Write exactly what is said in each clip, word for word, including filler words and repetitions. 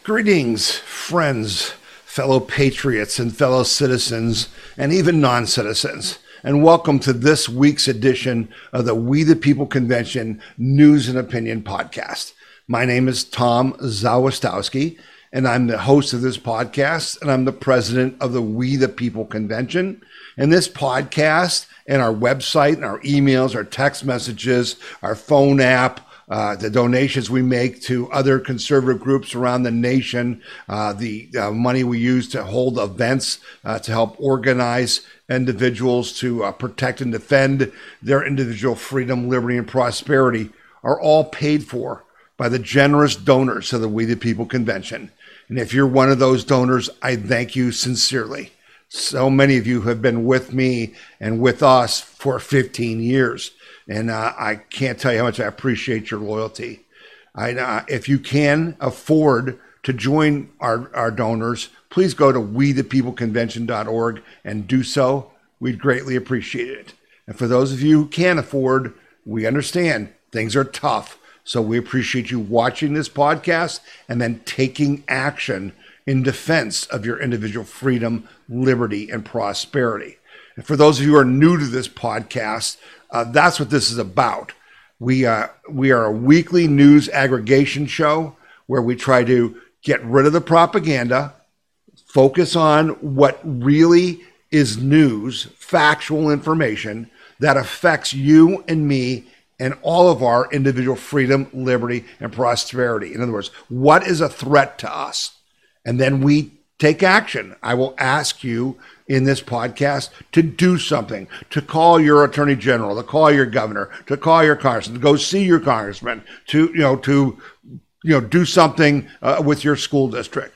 Greetings, friends, fellow patriots, and fellow citizens, and even non-citizens, and welcome to this week's edition of the We the People Convention News and Opinion Podcast. My name is Tom Zawistowski, and I'm the host of this podcast, and I'm the president of the We the People Convention. And this podcast and our website and our emails, our text messages, our phone app, Uh, the donations we make to other conservative groups around the nation, uh, the uh, money we use to hold events, uh, to help organize individuals to uh, protect and defend their individual freedom, liberty, and prosperity are all paid for by the generous donors of the We the People Convention. And if you're one of those donors, I thank you sincerely. So many of you have been with me and with us for fifteen years. And uh, I can't tell you how much I appreciate your loyalty. I, uh, if you can afford to join our, our donors, please go to we the people convention dot org and do so. We'd greatly appreciate it. And for those of you who can't afford, we understand things are tough. So we appreciate you watching this podcast and then taking action in defense of your individual freedom, liberty, and prosperity. And for those of you who are new to this podcast, Uh, that's what this is about. We, uh, we are a weekly news aggregation show where we try to get rid of the propaganda, focus on what really is news, factual information that affects you and me and all of our individual freedom, liberty, and prosperity. In other words, what is a threat to us? And then we take action. I will ask you in this podcast to do something, to call your attorney general, to call your governor, to call your congressman, to go see your congressman, to, you know, to, you know, do something uh, with your school district.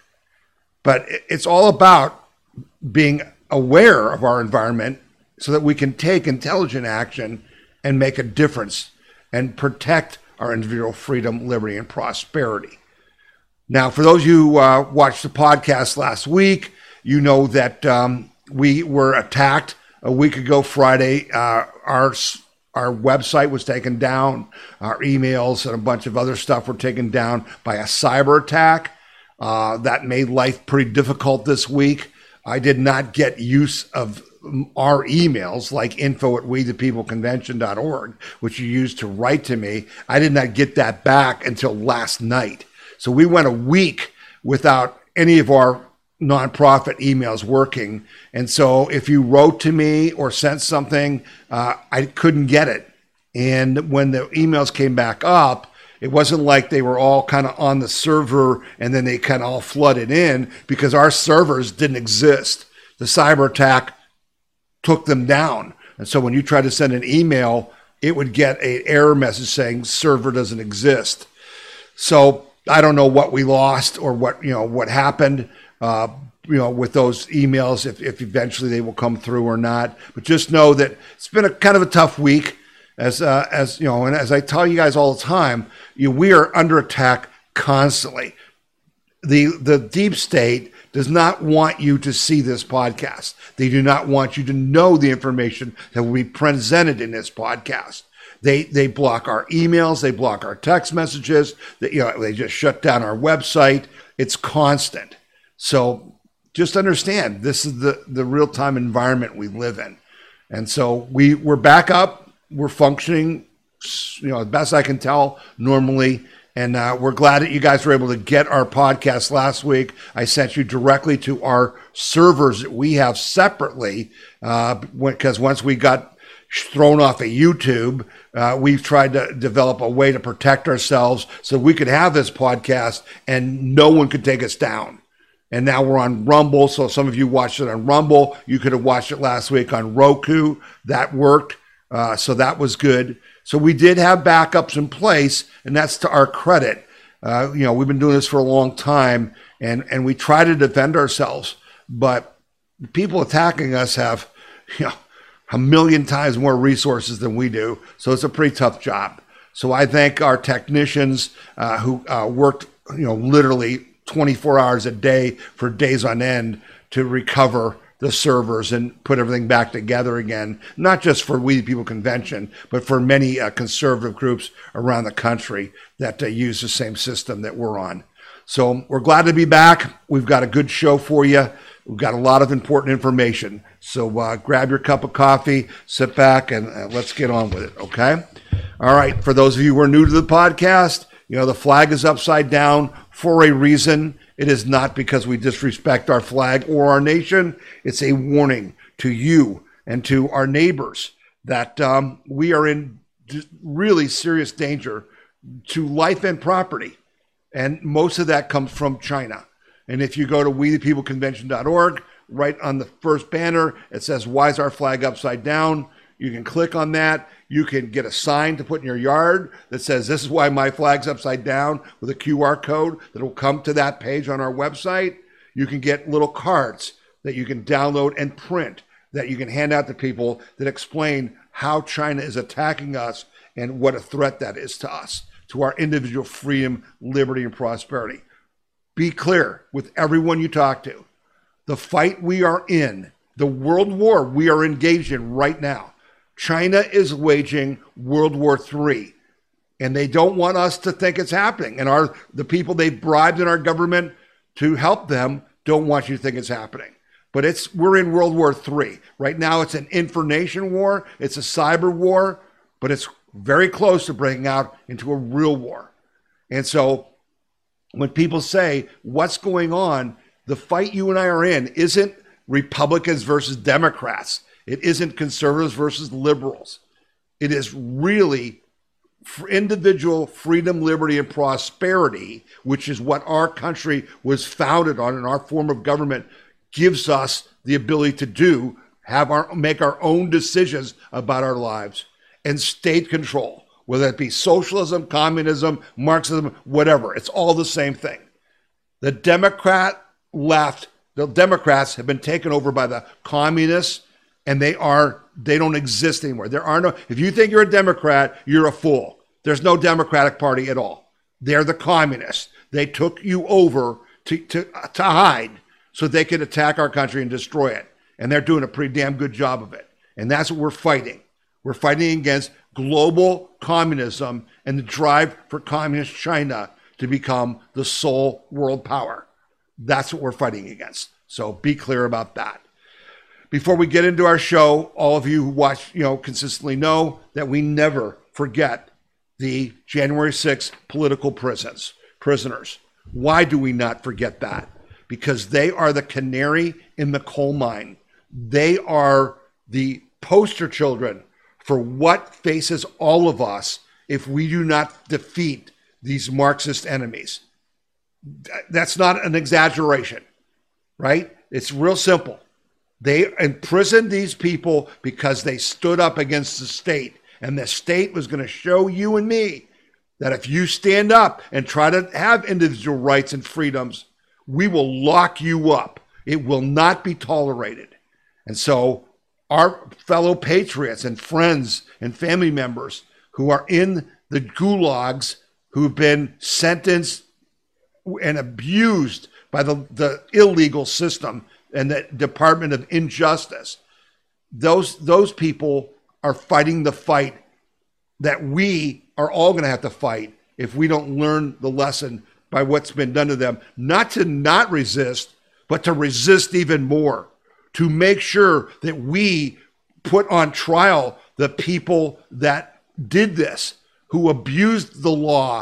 But it's all about being aware of our environment so that we can take intelligent action and make a difference and protect our individual freedom, liberty, and prosperity. Now, for those of you who uh, watched the podcast last week, you know that um, we were attacked a week ago Friday. Uh, our our website was taken down. Our emails and a bunch of other stuff were taken down by a cyber attack. Uh, that made life pretty difficult this week. I did not get use of our emails like info at we the people convention dot org, which you used to write to me. I did not get that back until last night. So we went a week without any of our nonprofit emails working. And so if you wrote to me or sent something, uh, I couldn't get it. And when the emails came back up, it wasn't like they were all kind of on the server and then they kind of all flooded in, because our servers didn't exist. The cyber attack took them down. And so when you try to send an email, it would get an error message saying server doesn't exist. So I don't know what we lost or what, you know, what happened, uh, you know, with those emails, if, if eventually they will come through or not. But just know that it's been a kind of a tough week, as, uh, as you know, and as I tell you guys all the time, you know, we are under attack constantly. The, the deep state does not want you to see this podcast. They do not want you to know the information that will be presented in this podcast. They they block our emails, they block our text messages, they, you know, they just shut down our website. It's constant. So just understand, this is the, the real-time environment we live in. And so we, we're back up, we're functioning, you know, as best I can tell normally. And uh, we're glad that you guys were able to get our podcast last week. I sent you directly to our servers that we have separately, uh, because once we got thrown off of YouTube, uh, we've tried to develop a way to protect ourselves so we could have this podcast and no one could take us down. And now we're on Rumble. So some of you watched it on Rumble. You could have watched it last week on Roku. That worked. Uh, so that was good. So we did have backups in place, and that's to our credit. Uh, you know, we've been doing this for a long time, and, and we try to defend ourselves, but people attacking us have, you know, a million times more resources than we do. So it's a pretty tough job. So I thank our technicians uh, who uh, worked, you know, literally twenty-four hours a day for days on end to recover the servers and put everything back together again, not just for We the People Convention, but for many uh, conservative groups around the country that uh, use the same system that we're on. So we're glad to be back. We've got a good show for you. We've got a lot of important information. So uh, grab your cup of coffee, sit back, and uh, let's get on with it, okay? All right, for those of you who are new to the podcast, you know, the flag is upside down for a reason. It is not because we disrespect our flag or our nation. It's a warning to you and to our neighbors that um, we are in really serious danger to life and property. And most of that comes from China. And if you go to we the people convention dot org, right on the first banner, it says, why is our flag upside down? You can click on that. You can get a sign to put in your yard that says, this is why my flag's upside down, with a Q R code that will come to that page on our website. You can get little cards that you can download and print that you can hand out to people that explain how China is attacking us and what a threat that is to us, to our individual freedom, liberty, and prosperity. Be clear with everyone you talk to. The fight we are in, the world war we are engaged in right now, China is waging World War Three, and they don't want us to think it's happening. And our the people they've bribed in our government to help them don't want you to think it's happening. But it's we're in World War Three. Right now it's an information war, it's a cyber war, but it's very close to breaking out into a real war. And so when people say, what's going on, the fight you and I are in isn't Republicans versus Democrats. It isn't conservatives versus liberals. It is really individual freedom, liberty, and prosperity, which is what our country was founded on, and our form of government gives us the ability to do, have our make our own decisions about our lives, and state control, whether it be socialism, communism, Marxism, whatever. It's all the same thing. The Democrat left, the Democrats have been taken over by the communists, and they are they don't exist anymore. There are no, if you think you're a Democrat, you're a fool. There's no Democratic Party at all. They're the communists. They took you over to, to, to hide so they could attack our country and destroy it. And they're doing a pretty damn good job of it. And that's what we're fighting. We're fighting against global communism and the drive for communist China to become the sole world power. That's what we're fighting against. So be clear about that. Before we get into our show, all of you who watch, you know, consistently know that we never forget the January sixth political prisons, prisoners. Why do we not forget that? Because they are the canary in the coal mine. They are the poster children for what faces all of us if we do not defeat these Marxist enemies. That's not an exaggeration, right? It's real simple. They imprisoned these people because they stood up against the state, and the state was going to show you and me that if you stand up and try to have individual rights and freedoms, we will lock you up. It will not be tolerated. And so our fellow patriots and friends and family members who are in the gulags, who've been sentenced and abused by the, the illegal system and the Department of Injustice, those, those people are fighting the fight that we are all going to have to fight if we don't learn the lesson by what's been done to them. Not to not resist, but to resist even more, to make sure that we put on trial the people that did this, who abused the law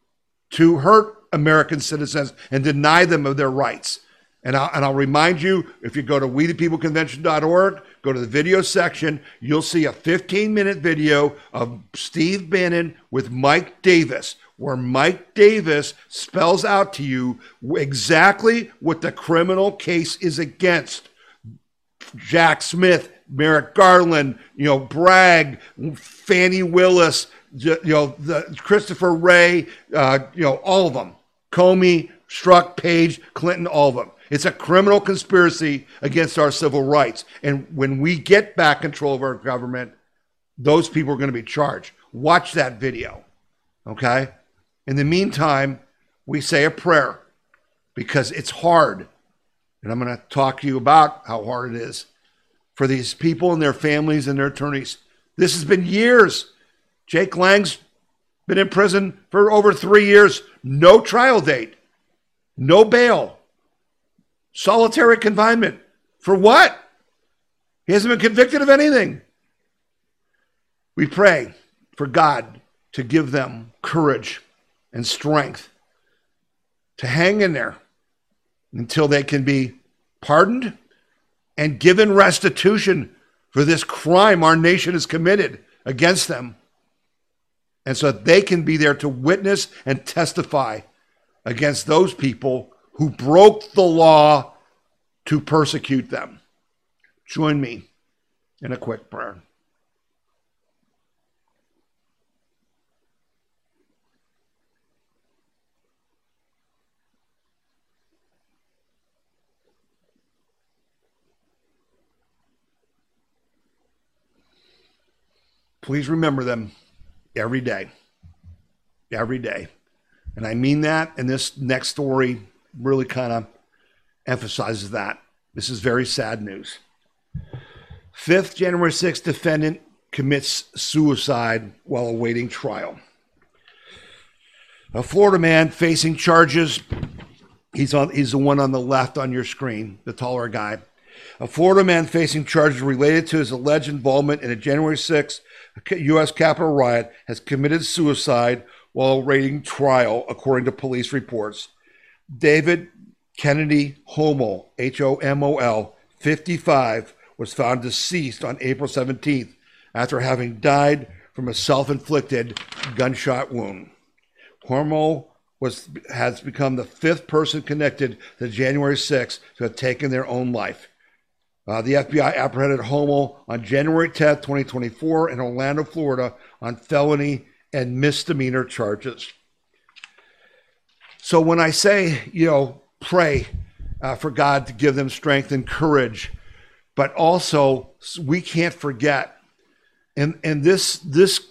to hurt American citizens and deny them of their rights. And I'll, and I'll remind you, if you go to we the people convention dot org, go to the video section, you'll see a fifteen minute video of Steve Bannon with Mike Davis, where Mike Davis spells out to you exactly what the criminal case is against Jack Smith, Merrick Garland, you know, Bragg, Fannie Willis, you know, the Christopher Wray, uh, you know, all of them, Comey, Strzok, Page, Clinton, all of them. It's a criminal conspiracy against our civil rights. And when we get back control of our government, those people are going to be charged. Watch that video, okay? In the meantime, we say a prayer because it's hard. And I'm going to talk to you about how hard it is for these people and their families and their attorneys. This has been years. Jake Lang's been in prison for over three years, no trial date. No bail. Solitary confinement. For what? He hasn't been convicted of anything. We pray for God to give them courage and strength to hang in there until they can be pardoned and given restitution for this crime our nation has committed against them. And so that they can be there to witness and testify against those people who broke the law to persecute them. Join me in a quick prayer. Please remember them every day. Every day. And I mean that, and this next story really kind of emphasizes that. This is very sad news. Fifth January sixth defendant commits suicide while awaiting trial. A Florida man facing charges, he's on he's the one on the left on your screen, the taller guy. A Florida man facing charges related to his alleged involvement in a January sixth U S Capitol riot has committed suicide while awaiting trial, according to police reports. David Kennedy Homel, H O M O L, fifty-five, was found deceased on April seventeenth after having died from a self-inflicted gunshot wound. Homel was has become the fifth person connected to January sixth to have taken their own life. Uh, the F B I apprehended Homel on January tenth, twenty twenty-four in Orlando, Florida on felony and misdemeanor charges. So when I say, you know, pray uh, for God to give them strength and courage, but also we can't forget, and, and this, this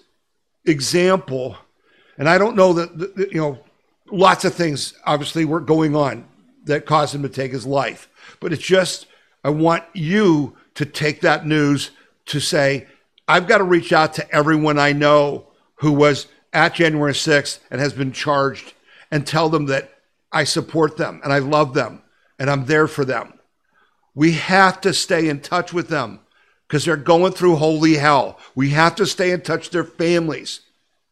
example, and I don't know that, that, you know, lots of things obviously were going on that caused him to take his life, but it's just, I want you to take that news to say, I've got to reach out to everyone I know who was at January sixth and has been charged and tell them that I support them and I love them and I'm there for them. We have to stay in touch with them because they're going through holy hell. We have to stay in touch with their families.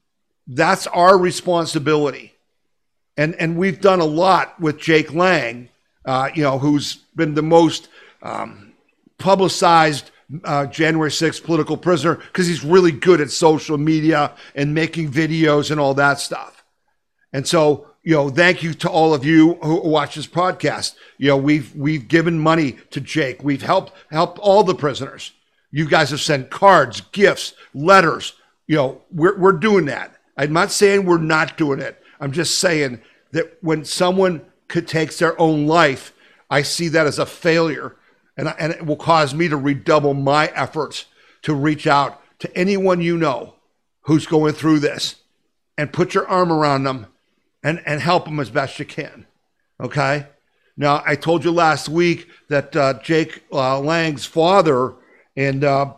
That's our responsibility. And, and we've done a lot with Jake Lang, uh, you know, who's been the most Um, publicized uh, January sixth political prisoner because he's really good at social media and making videos and all that stuff. And so, you know, thank you to all of you who watch this podcast. You know, we've we've given money to Jake. We've helped helped all the prisoners. You guys have sent cards, gifts, letters. You know, we're we're doing that. I'm not saying we're not doing it. I'm just saying that when someone could takes their own life, I see that as a failure. And, and it will cause me to redouble my efforts to reach out to anyone you know who's going through this and put your arm around them and, and help them as best you can. Okay? Now, I told you last week that uh, Jake uh, Lang's father and uh,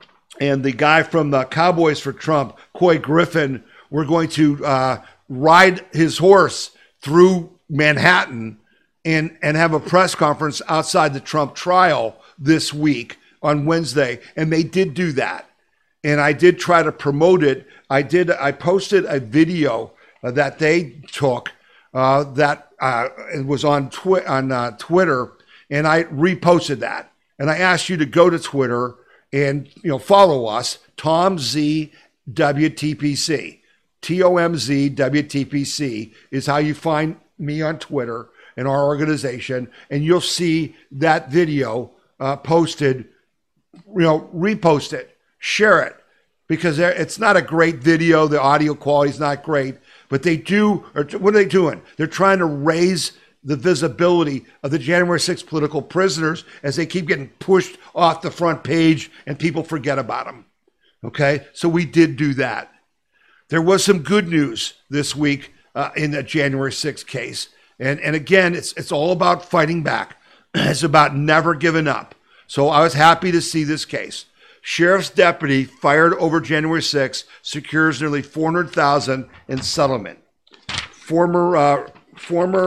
and the guy from the Cowboys for Trump, Coy Griffin, were going to uh, ride his horse through Manhattan and, and have a press conference outside the Trump trial this week on Wednesday. And they did do that. And I did try to promote it. I did. I posted a video uh, that they took uh, that uh, it was on, twi- on uh, Twitter, and I reposted that. And I asked you to go to Twitter and, you know, follow us, Tom Z W T P C. T O M Z W T P C is how you find me on Twitter and our organization, and you'll see that video uh, posted. You know, repost it, share it, because it's not a great video. The audio quality is not great, but they do. Or what are they doing? They're trying to raise the visibility of the January sixth political prisoners as they keep getting pushed off the front page and people forget about them. Okay, so we did do that. There was some good news this week uh, in the January sixth case. And, and again, it's, it's all about fighting back. It's about never giving up. So I was happy to see this case. Sheriff's deputy fired over January sixth secures nearly four hundred thousand dollars in settlement. Former, uh, former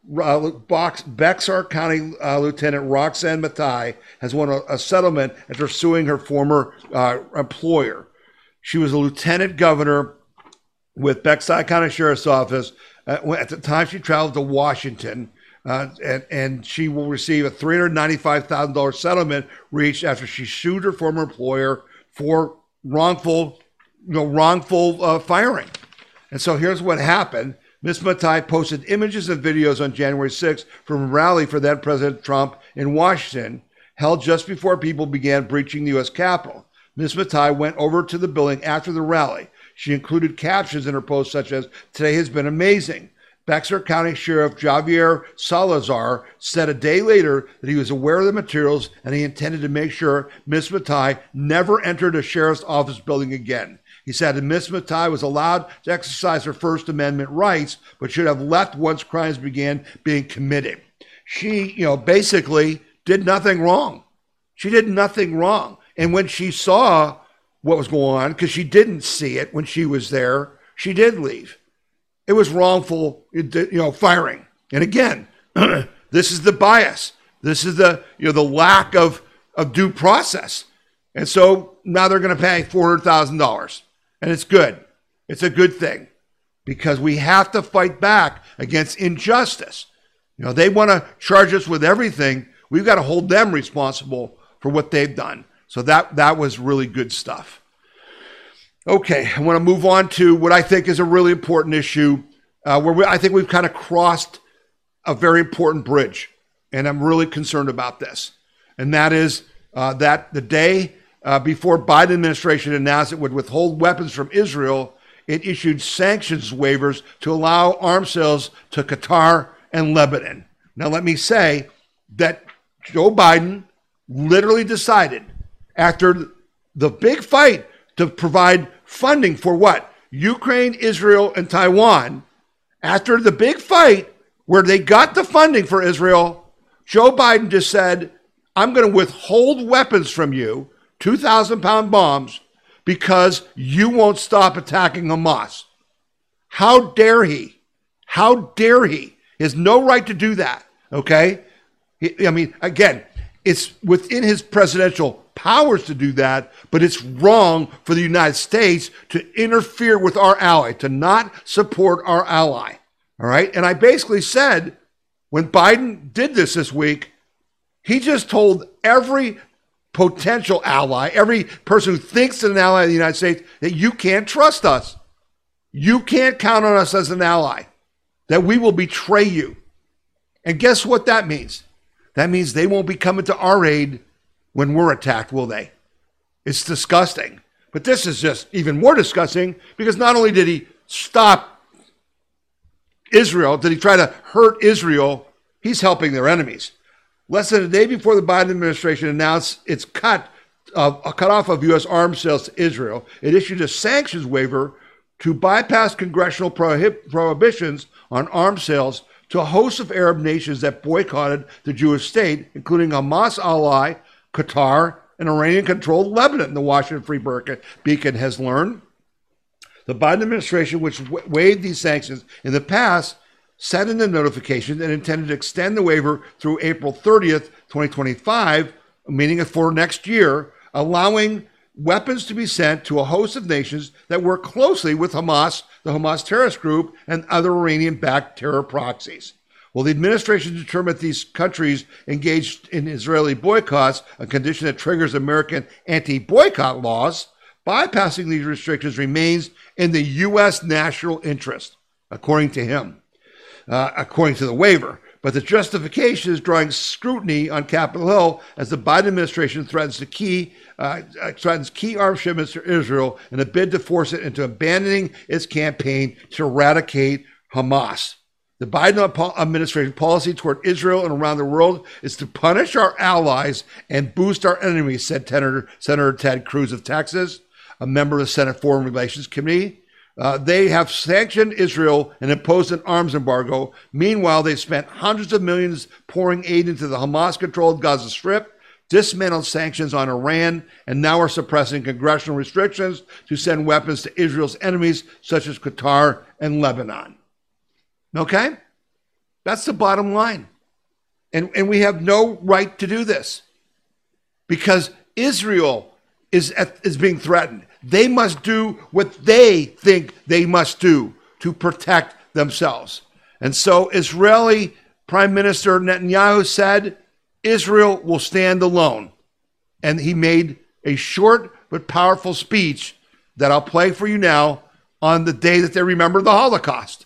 uh, Box, Bexar County uh, Lieutenant Roxanne Matai has won a, a settlement after suing her former uh, employer. She was a lieutenant governor with Bexar County Sheriff's Office. Uh, at the time, she traveled to Washington, uh, and, and she will receive a three hundred ninety-five thousand dollars settlement reached after she sued her former employer for wrongful, you know, wrongful uh, firing. And so here's what happened. Miz Matai posted images and videos on January sixth from a rally for then President Trump in Washington, held just before people began breaching the U S Capitol. Miz Matai went over to the building after the rally. She included captions in her post such as, "Today has been amazing." Bexar County Sheriff Javier Salazar said a day later that he was aware of the materials and he intended to make sure Miz Matai never entered a sheriff's office building again. He said that Miz Matai was allowed to exercise her First Amendment rights, but should have left once crimes began being committed. She, you know, basically did nothing wrong. She did nothing wrong. And when she saw what was going on, because she didn't see it when she was there, she did leave. It was wrongful, you know, firing. And again, this is the bias. This is the, you know, the lack of, of due process. And so now they're going to pay four hundred thousand dollars. And it's good. It's a good thing because we have to fight back against injustice. You know, they want to charge us with everything. We've got to hold them responsible for what they've done. So that, that was really good stuff. Okay, I want to move on to what I think is a really important issue uh, where we, I think we've kind of crossed a very important bridge. And I'm really concerned about this. And that is uh, that the day Uh, before Biden administration announced it would withhold weapons from Israel, it issued sanctions waivers to allow arms sales to Qatar and Lebanon. Now, let me say that Joe Biden literally decided after the big fight to provide funding for what? Ukraine, Israel, and Taiwan. After the big fight where they got the funding for Israel, Joe Biden just said, I'm going to withhold weapons from you, two thousand pound bombs, because you won't stop attacking Hamas. How dare he? How dare he? He has no right to do that, okay? He, I mean, again, it's within his presidential powers to do that, but it's wrong for the United States to interfere with our ally, to not support our ally, all right? And I basically said, when Biden did this this week, he just told every potential ally, every person who thinks an ally of the United States, that you can't trust us. You can't count on us as an ally, that we will betray you. And guess what that means? That means they won't be coming to our aid when we're attacked, will they? It's disgusting. But this is just even more disgusting because not only did he stop Israel, did he try to hurt Israel, he's helping their enemies. Less than a day before the Biden administration announced its cut of a cutoff of U S arms sales to Israel, it issued a sanctions waiver to bypass congressional prohib- prohibitions on arms sales to a host of Arab nations that boycotted the Jewish state, including Hamas ally Qatar and Iranian-controlled Lebanon, the Washington Free Beacon has learned. The Biden administration, which w- waived these sanctions in the past, said in the notification that it intended to extend the waiver through April thirtieth, twenty twenty-five, meaning for next year, allowing weapons to be sent to a host of nations that work closely with Hamas, the Hamas terrorist group, and other Iranian-backed terror proxies. Well, the administration determined these countries engaged in Israeli boycotts, a condition that triggers American anti-boycott laws. Bypassing these restrictions remains in the U S national interest, according to him. Uh, according to the waiver. But the justification is drawing scrutiny on Capitol Hill as the Biden administration threatens to key uh, threatens key arms shipments to Israel in a bid to force it into abandoning its campaign to eradicate Hamas. The Biden administration policy toward Israel and around the world is to punish our allies and boost our enemies, said Senator, Senator Ted Cruz of Texas, a member of the Senate Foreign Relations Committee. Uh, they have sanctioned Israel and imposed an arms embargo. Meanwhile, they've spent hundreds of millions pouring aid into the Hamas-controlled Gaza Strip, dismantled sanctions on Iran, and now are suppressing congressional restrictions to send weapons to Israel's enemies, such as Qatar and Lebanon. Okay? That's the bottom line. And, and we have no right to do this because Israel is, at, is being threatened. They must do what they think they must do to protect themselves. And so Israeli Prime Minister Netanyahu said, Israel will stand alone. And he made a short but powerful speech that I'll play for you now on the day that they remember the Holocaust.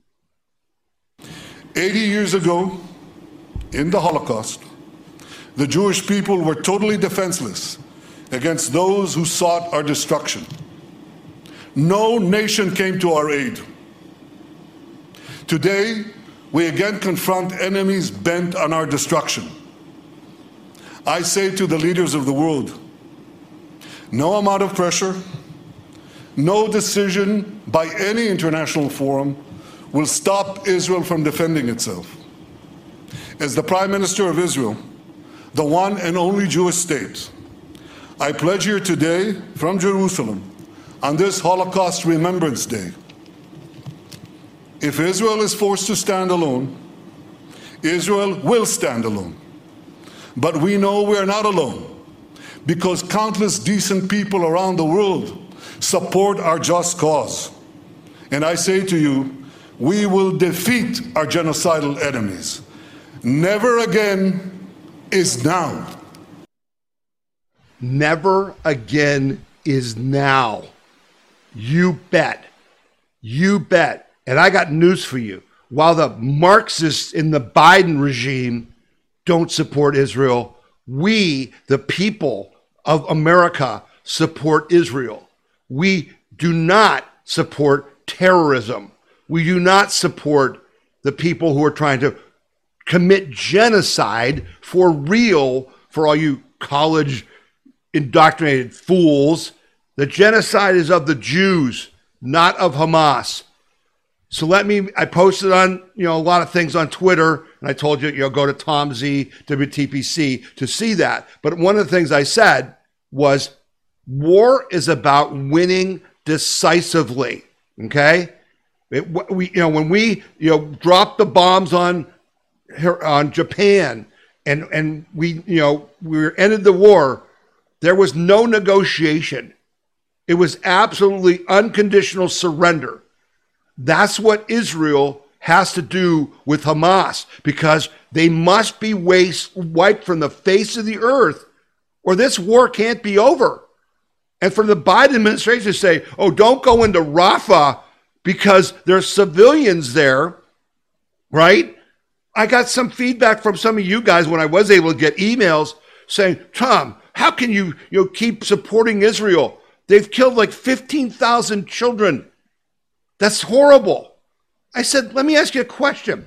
eighty years ago, in the Holocaust, the Jewish people were totally defenseless against those who sought our destruction. No nation came to our aid. Today, we again confront enemies bent on our destruction. I say to the leaders of the world, no amount of pressure, no decision by any international forum will stop Israel from defending itself. As the Prime Minister of Israel, the one and only Jewish state, I pledge here today from Jerusalem on this Holocaust Remembrance Day, if Israel is forced to stand alone, Israel will stand alone. But we know we are not alone because countless decent people around the world support our just cause. And I say to you, we will defeat our genocidal enemies. Never again is now. Never again is now. You bet. You bet. And I got news for you. While the Marxists in the Biden regime don't support Israel, we, the people of America, support Israel. We do not support terrorism. We do not support the people who are trying to commit genocide for real, for all you college indoctrinated fools. The genocide is of the Jews, not of Hamas. So let me, I posted on, you know, a lot of things on Twitter, and I told you, you know, go to Tom Z, W T P C to see that. But one of the things I said was war is about winning decisively, okay? It, we, you know, when we, you know, dropped the bombs on, on Japan and, and we, you know, we ended the war, there was no negotiation. It was absolutely unconditional surrender. That's what Israel has to do with Hamas because they must be waste, wiped from the face of the earth or this war can't be over. And for the Biden administration to say, oh, don't go into Rafah because there's civilians there, right? I got some feedback from some of you guys when I was able to get emails saying, Tom, how can you, you know, keep supporting Israel? They've killed like fifteen thousand children. That's horrible. I said, let me ask you a question.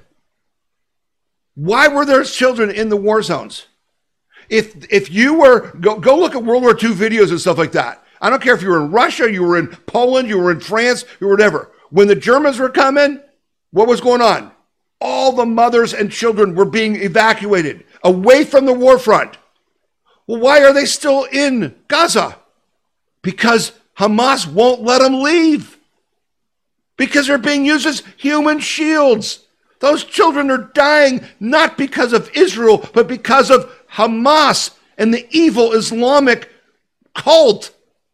Why were there children in the war zones? If if you were, go, go look at World War Two videos and stuff like that. I don't care if you were in Russia, you were in Poland, you were in France, you were whatever. When the Germans were coming, what was going on? All the mothers and children were being evacuated away from the war front. Well, why are they still in Gaza? Because Hamas won't let them leave. Because they're being used as human shields. Those children are dying not because of Israel, but because of Hamas and the evil Islamic cult.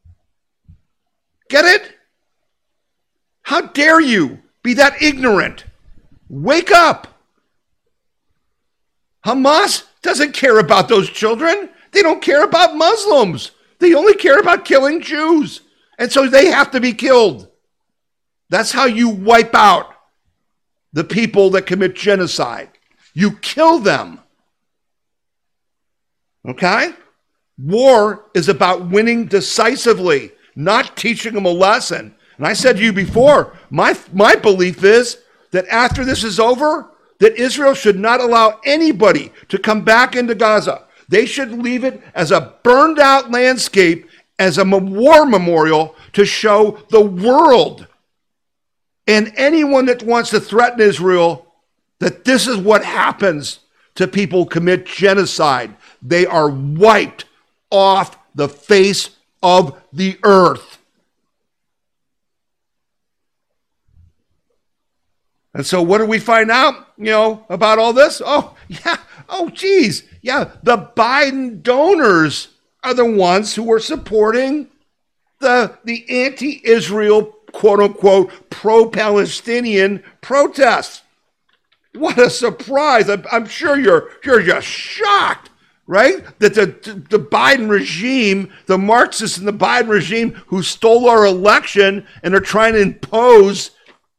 Get it? How dare you be that ignorant? Wake up. Hamas doesn't care about those children. They don't care about Muslims. They only care about killing Jews. And so they have to be killed. That's how you wipe out the people that commit genocide. You kill them. Okay? War is about winning decisively, not teaching them a lesson. And I said to you before, my, my belief is that after this is over, that Israel should not allow anybody to come back into Gaza. They should leave it as a burned out landscape, as a war memorial to show the world and anyone that wants to threaten Israel that this is what happens to people who commit genocide. They are wiped off the face of the earth. And so what did we find out, you know, about all this? Oh, yeah. Oh, geez. Yeah. The Biden donors are the ones who were supporting the, the anti-Israel, quote unquote, pro-Palestinian protests. What a surprise. I'm, I'm sure you're, you're just shocked, right? That the, the Biden regime, the Marxists in the Biden regime who stole our election and are trying to impose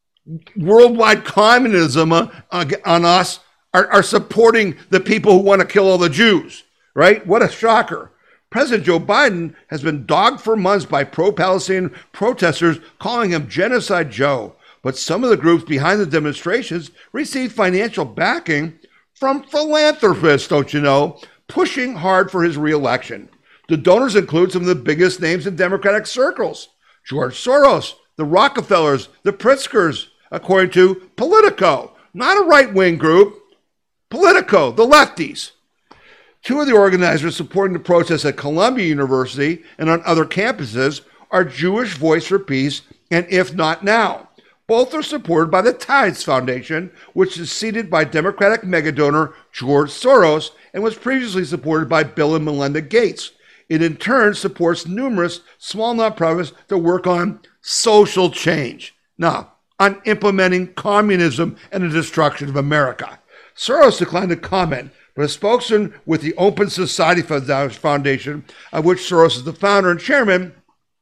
worldwide communism on, on us are, are supporting the people who want to kill all the Jews, right? What a shocker. President Joe Biden has been dogged for months by pro-Palestinian protesters calling him Genocide Joe. But some of the groups behind the demonstrations received financial backing from philanthropists, don't you know, pushing hard for his reelection. The donors include some of the biggest names in Democratic circles: George Soros, the Rockefellers, the Pritzkers, according to Politico. Not a right-wing group. Politico, the lefties. Two of the organizers supporting the protests at Columbia University and on other campuses are Jewish Voice for Peace and If Not Now. Both are supported by the Tides Foundation, which is seeded by Democratic megadonor George Soros and was previously supported by Bill and Melinda Gates. It in turn supports numerous small nonprofits that work on social change. Now, on implementing communism and the destruction of America. Soros declined to comment, but a spokesman with the Open Society Foundation, of which Soros is the founder and chairman,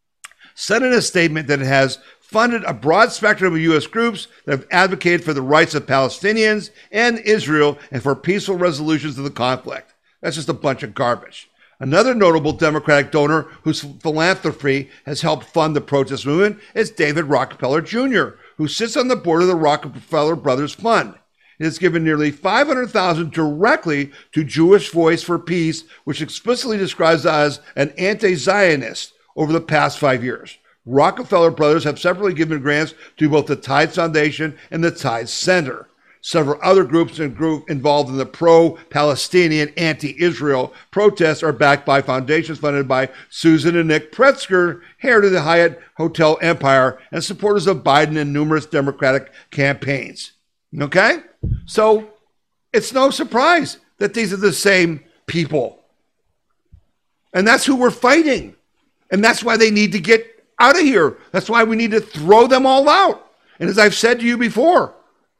said in a statement that it has funded a broad spectrum of U S groups that have advocated for the rights of Palestinians and Israel and for peaceful resolutions of the conflict. That's just a bunch of garbage. Another notable Democratic donor whose philanthropy has helped fund the protest movement is David Rockefeller Junior, who sits on the board of the Rockefeller Brothers Fund. It has given nearly five hundred thousand dollars directly to Jewish Voice for Peace, which explicitly describes it as an anti-Zionist over the past five years. Rockefeller Brothers have separately given grants to both the Tides Foundation and the Tides Center. Several other groups involved in the pro-Palestinian, anti-Israel protests are backed by foundations funded by Susan and Nick Pritzker, heir to the Hyatt Hotel empire, and supporters of Biden and numerous Democratic campaigns. Okay? So it's no surprise that these are the same people. And that's who we're fighting. And that's why they need to get out of here. That's why we need to throw them all out. And as I've said to you before,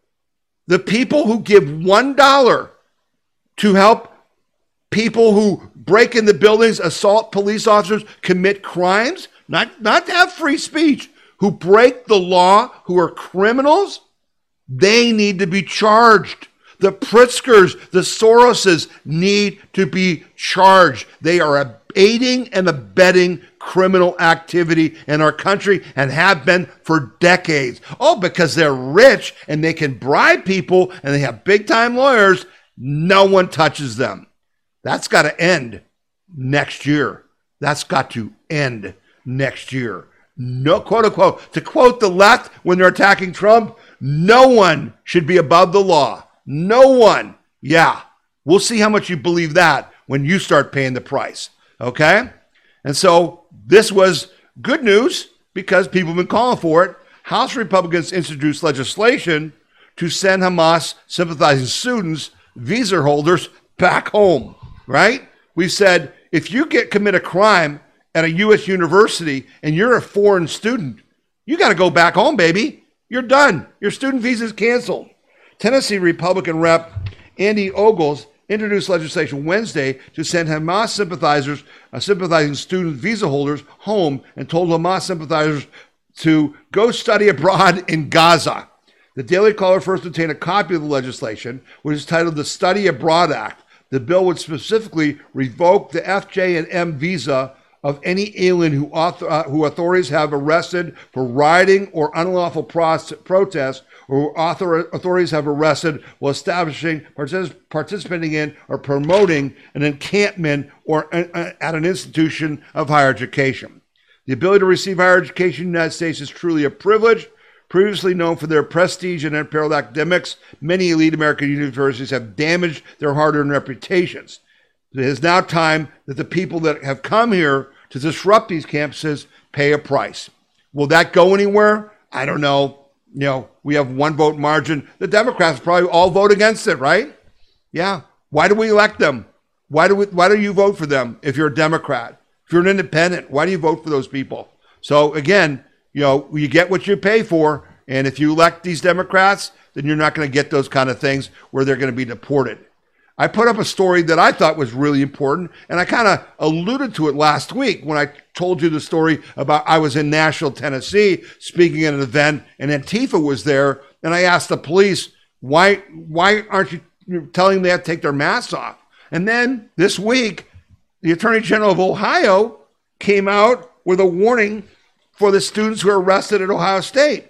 the people who give one dollar to help people who break into buildings, assault police officers, commit crimes, not, not to have free speech, who break the law, who are criminals, they need to be charged. The Pritzkers, the Soroses need to be charged. They are aiding and abetting criminal activity in our country and have been for decades. Oh, because they're rich and they can bribe people and they have big time lawyers, no one touches them. That's got to end next year. That's got to end next year. No, quote unquote, to quote the left when they're attacking Trump, no one should be above the law. No one. Yeah. We'll see how much you believe that when you start paying the price. Okay? And so this was good news because people have been calling for it. House Republicans introduced legislation to send Hamas sympathizing students, visa holders, back home, right? We've said if you get commit a crime at a U S university and you're a foreign student, you got to go back home, baby. You're done. Your student visa is canceled. Tennessee Republican Rep Andy Ogles introduced legislation Wednesday to send Hamas sympathizers, uh, sympathizing student visa holders home and told Hamas sympathizers to go study abroad in Gaza. The Daily Caller first obtained a copy of the legislation, which is titled the Study Abroad Act. The bill would specifically revoke the F J and M visa of any alien who, author, uh, who authorities have arrested for rioting or unlawful pros- protest, or author- authorities have arrested while establishing, partic- participating in, or promoting an encampment or uh, uh, at an institution of higher education. The ability to receive higher education in the United States is truly a privilege. Previously known for their prestige and unparalleled academics, many elite American universities have damaged their hard-earned reputations. It is now time that the people that have come here to disrupt these campuses pay a price. Will that go anywhere? I don't know. you know, we have one vote margin. The Democrats probably all vote against it, right? Yeah. Why do we elect them? Why do we, why do you vote for them if you're a Democrat? If you're an independent, why do you vote for those people? So again, you know, you get what you pay for. And if you elect these Democrats, then you're not going to get those kind of things where they're going to be deported. I put up a story that I thought was really important, and I kind of alluded to it last week when I told you the story about I was in Nashville, Tennessee, speaking at an event, and Antifa was there, and I asked the police, why, why aren't you telling them they have to take their masks off? And then this week, the Attorney General of Ohio came out with a warning for the students who were arrested at Ohio State.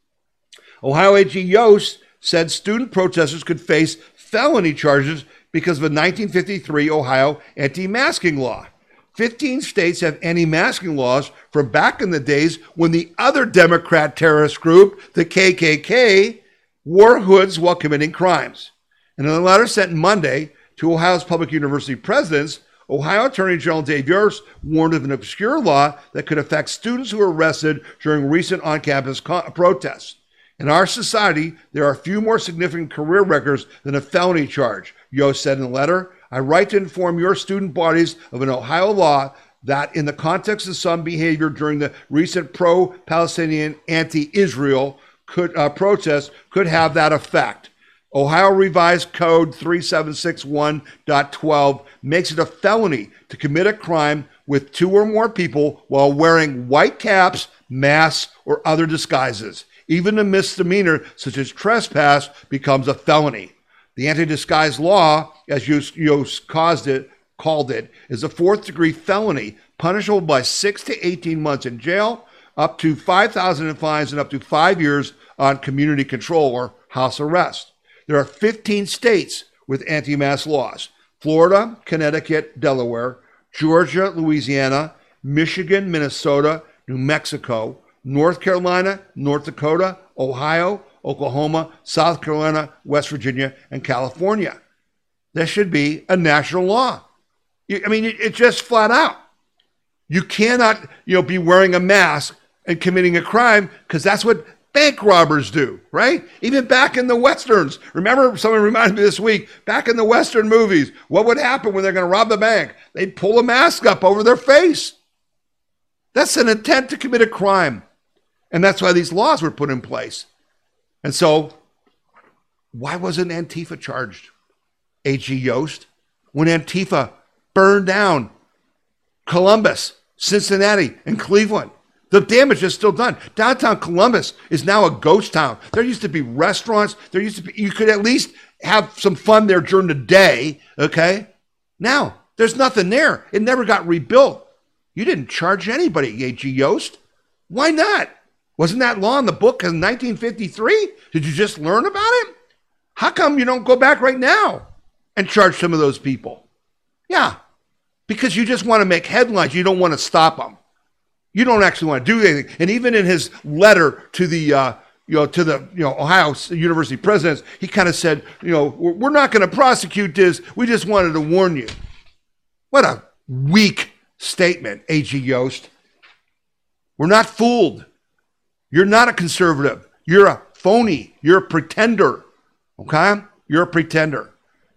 Ohio A G Yost said student protesters could face felony charges because of a nineteen fifty-three Ohio anti-masking law. fifteen states have anti-masking laws from back in the days when the other Democrat terrorist group, the K K K, wore hoods while committing crimes. In a letter sent Monday to Ohio's public university presidents, Ohio Attorney General Dave Yost warned of an obscure law that could affect students who were arrested during recent on-campus co- protests. In our society, there are few more significant career records than a felony charge, Yost said in the letter. I write to inform your student bodies of an Ohio law that in the context of some behavior during the recent pro-Palestinian anti-Israel could, uh, protests could have that effect. Ohio Revised Code thirty-seven sixty-one point twelve makes it a felony to commit a crime with two or more people while wearing white caps, masks, or other disguises. Even a misdemeanor such as trespass becomes a felony. The anti-disguise law, as Yost caused it, called it, is a fourth-degree felony punishable by six to eighteen months in jail, up to five thousand dollars in fines, and up to five years on community control or house arrest. There are fifteen states with anti-mask laws: Florida, Connecticut, Delaware, Georgia, Louisiana, Michigan, Minnesota, New Mexico, North Carolina, North Dakota, Ohio, Oklahoma, South Carolina, West Virginia, and California. There should be a national law. I mean, it's just flat out. You cannot, you know, be wearing a mask and committing a crime, because that's what bank robbers do, right? Even back in the Westerns. Remember, someone reminded me this week, back in the Western movies, what would happen when they're going to rob the bank? They'd pull a mask up over their face. That's an intent to commit a crime. And that's why these laws were put in place. And so, why wasn't Antifa charged, A G Yost, when Antifa burned down Columbus, Cincinnati, and Cleveland? The damage is still done. Downtown Columbus is now a ghost town. There used to be restaurants. There used to be, you could at least have some fun there during the day, okay? Now, there's nothing there. It never got rebuilt. You didn't charge anybody, A G Yost. Why not? Wasn't that law in the book in nineteen fifty-three? Did you just learn about it? How come you don't go back right now and charge some of those people? Yeah, because you just want to make headlines. You don't want to stop them. You don't actually want to do anything. And even in his letter to the, uh, you know, to the, you know, Ohio University presidents, he kind of said, you know, we're not going to prosecute this. We just wanted to warn you. What a weak statement, A G Yost. We're not fooled. You're not a conservative. You're a phony. You're a pretender. Okay? You're a pretender.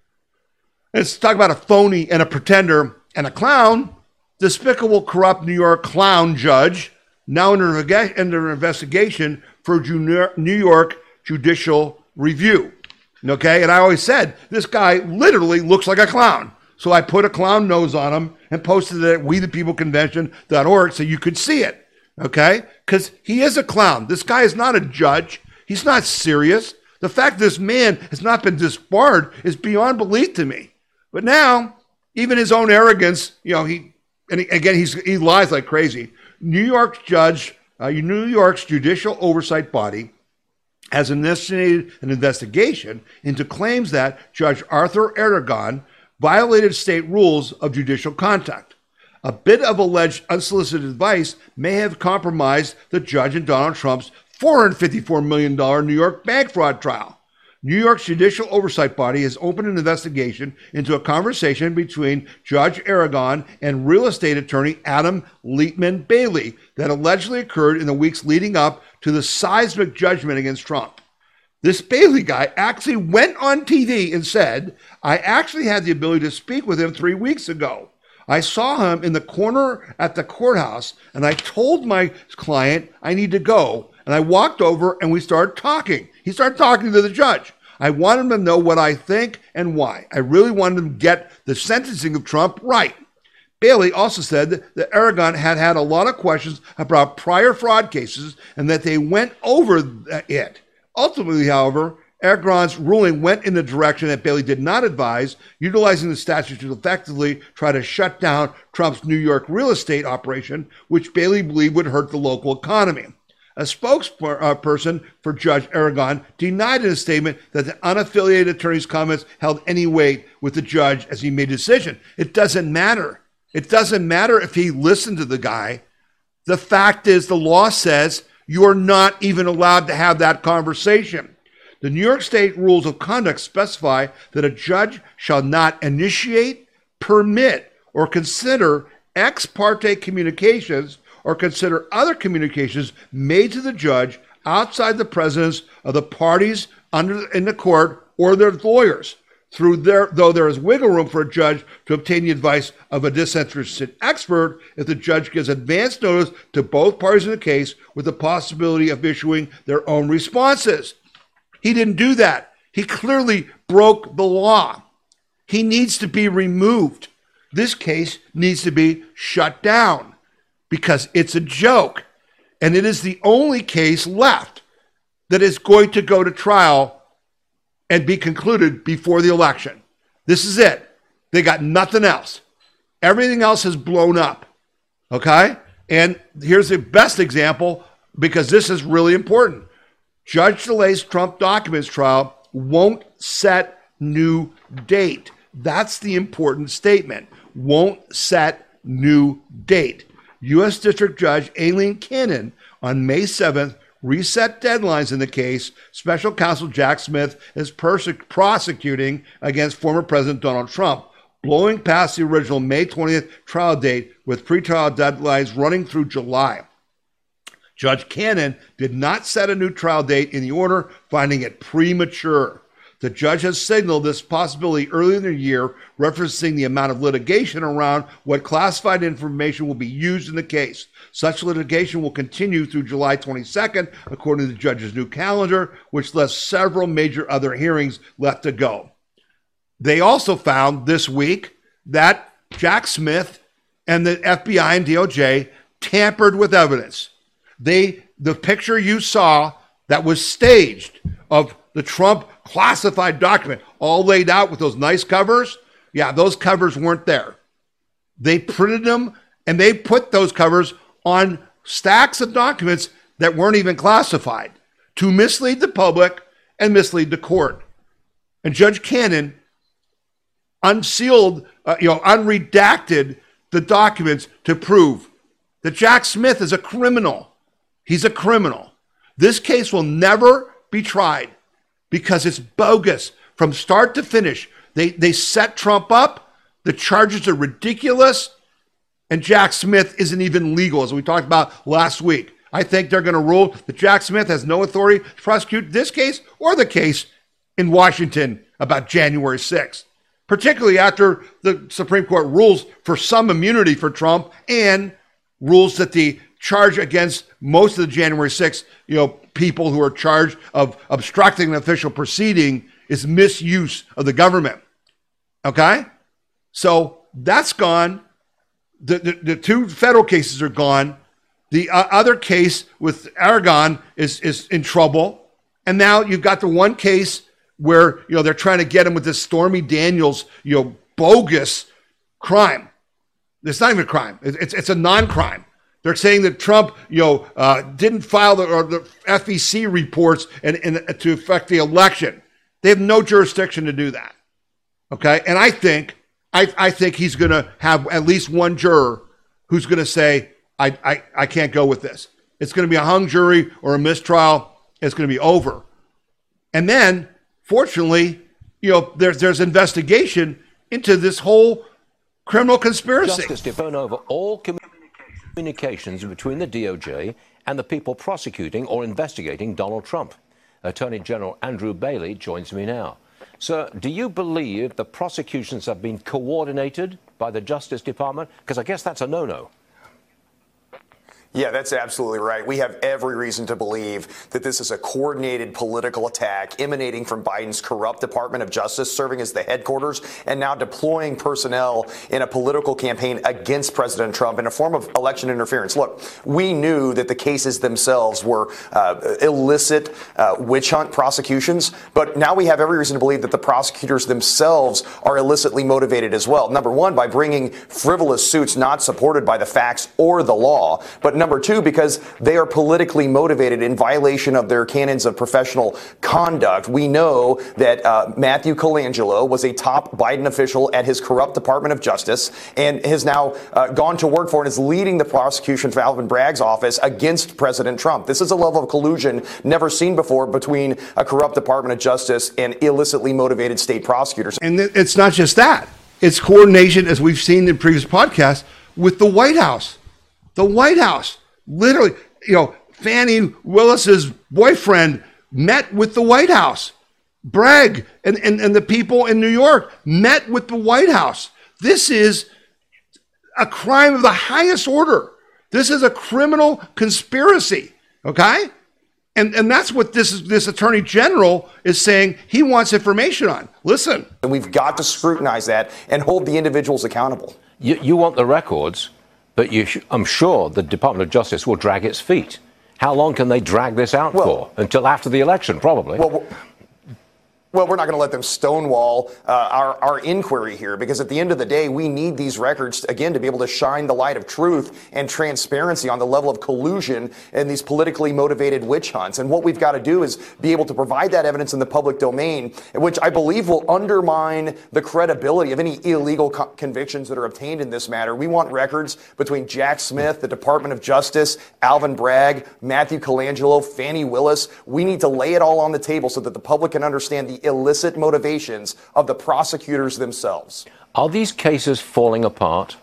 Let's talk about a phony and a pretender and a clown. Despicable, corrupt New York clown judge now under, under investigation for New York judicial review. Okay? And I always said, this guy literally looks like a clown. So I put a clown nose on him and posted it at we the people convention dot org so you could see it. Okay? Because he is a clown. This guy is not a judge. He's not serious. The fact this man has not been disbarred is beyond belief to me. But now, even his own arrogance, you know, he, and he, again, he's, he lies like crazy. New York judge, uh, New York's judicial oversight body has initiated an investigation into claims that Judge Arthur Aragon violated state rules of judicial conduct. A bit of alleged unsolicited advice may have compromised the judge in Donald Trump's four hundred fifty-four million dollars New York bank fraud trial. New York's judicial oversight body has opened an investigation into a conversation between Judge Aragon and real estate attorney Adam Liebman Bailey that allegedly occurred in the weeks leading up to the seismic judgment against Trump. This Bailey guy actually went on T V and said, I actually had the ability to speak with him three weeks ago. I saw him in the corner at the courthouse, and I told my client I need to go. And I walked over and we started talking. He started talking to the judge. I wanted him to know what I think and why. I really wanted him to get the sentencing of Trump right. Bailey also said that Aragon had had a lot of questions about prior fraud cases and that they went over it. Ultimately, however, Aragon's ruling went in the direction that Bailey did not advise, utilizing the statute to effectively try to shut down Trump's New York real estate operation, which Bailey believed would hurt the local economy. A spokesperson for Judge Aragon denied in a statement that the unaffiliated attorney's comments held any weight with the judge as he made a decision. It doesn't matter. It doesn't matter if he listened to the guy. The fact is, the law says you're not even allowed to have that conversation. The New York State Rules of Conduct specify that a judge shall not initiate, permit, or consider ex parte communications or consider other communications made to the judge outside the presence of the parties under in the court or their lawyers. Through there, though there is wiggle room for a judge to obtain the advice of a disinterested expert if the judge gives advance notice to both parties in the case with the possibility of issuing their own responses. He didn't do that. He clearly broke the law. He needs to be removed. This case needs to be shut down because it's a joke. And it is the only case left that is going to go to trial and be concluded before the election. This is it. They got nothing else. Everything else has blown up. Okay? And here's the best example because this is really important. Judge DeLay's Trump documents trial won't set new date. That's the important statement. Won't set new date. U S District Judge Aileen Cannon on May seventh reset deadlines in the case. Special counsel Jack Smith is perse- prosecuting against former President Donald Trump, blowing past the original May twentieth trial date with pretrial deadlines running through July. Judge Cannon did not set a new trial date in the order, finding it premature. The judge has signaled this possibility earlier in the year, referencing the amount of litigation around what classified information will be used in the case. Such litigation will continue through July twenty-second, according to the judge's new calendar, which left several major other hearings left to go. They also found this week that Jack Smith and the F B I and D O J tampered with evidence. They, the picture you saw that was staged of the Trump classified document, all laid out with those nice covers. Yeah, those covers weren't there. They printed them and they put those covers on stacks of documents that weren't even classified to mislead the public and mislead the court. And Judge Cannon unsealed, uh, you know, unredacted the documents to prove that Jack Smith is a criminal. He's a criminal. This case will never be tried because it's bogus from start to finish. They they set Trump up. The charges are ridiculous. And Jack Smith isn't even legal, as we talked about last week. I think they're going to rule that Jack Smith has no authority to prosecute this case or the case in Washington about January sixth, particularly after the Supreme Court rules for some immunity for Trump and rules that the charge against most of the January sixth, you know, people who are charged of obstructing an official proceeding is misuse of the government. Okay? So that's gone. The, the, the two federal cases are gone. The uh, other case with Aragon is, is in trouble. And now you've got the one case where, you know, they're trying to get him with this Stormy Daniels, you know, bogus crime. It's not even a crime. It's, it's a non-crime. They're saying that Trump, you know, uh, didn't file the, or the F E C reports and, and to affect the election. They have no jurisdiction to do that. Okay, and I think, I, I think he's going to have at least one juror who's going to say, I, I, I can't go with this. It's going to be a hung jury or a mistrial. It's going to be over. And then, fortunately, you know, there's there's investigation into this whole criminal conspiracy. Justice to turn over all communications Communications between the D O J and the people prosecuting or investigating Donald Trump. Attorney General Andrew Bailey joins me now. Sir, do you believe the prosecutions have been coordinated by the Justice Department? Because I guess that's a no-no. Yeah, that's absolutely right. We have every reason to believe that this is a coordinated political attack emanating from Biden's corrupt Department of Justice, serving as the headquarters and now deploying personnel in a political campaign against President Trump in a form of election interference. Look, we knew that the cases themselves were uh, illicit uh, witch hunt prosecutions, but now we have every reason to believe that the prosecutors themselves are illicitly motivated as well. Number one, by bringing frivolous suits not supported by the facts or the law, but number two, because they are politically motivated in violation of their canons of professional conduct. We know that uh, Matthew Colangelo was a top Biden official at his corrupt Department of Justice and has now uh, gone to work for and is leading the prosecution for Alvin Bragg's office against President Trump. This is a level of collusion never seen before between a corrupt Department of Justice and illicitly motivated state prosecutors. And it's not just that. It's coordination, as we've seen in previous podcasts, with the White House. The White House, literally, you know, Fannie Willis's boyfriend met with the White House. Bragg and, and, and the people in New York met with the White House. This is a crime of the highest order. This is a criminal conspiracy, okay? And and that's what this is, this attorney general is saying he wants information on. Listen. And we've got to scrutinize that and hold the individuals accountable. You, you want the records, but you sh- I'm sure the Department of Justice will drag its feet. How long can they drag this out well, for? Until after the election, probably. Well, Well, we're not going to let them stonewall uh, our, our inquiry here, because at the end of the day, we need these records, again, to be able to shine the light of truth and transparency on the level of collusion in these politically motivated witch hunts. And what we've got to do is be able to provide that evidence in the public domain, which I believe will undermine the credibility of any illegal co- convictions that are obtained in this matter. We want records between Jack Smith, the Department of Justice, Alvin Bragg, Matthew Colangelo, Fannie Willis. We need to lay it all on the table so that the public can understand the illicit motivations of the prosecutors themselves. Are these cases falling apart?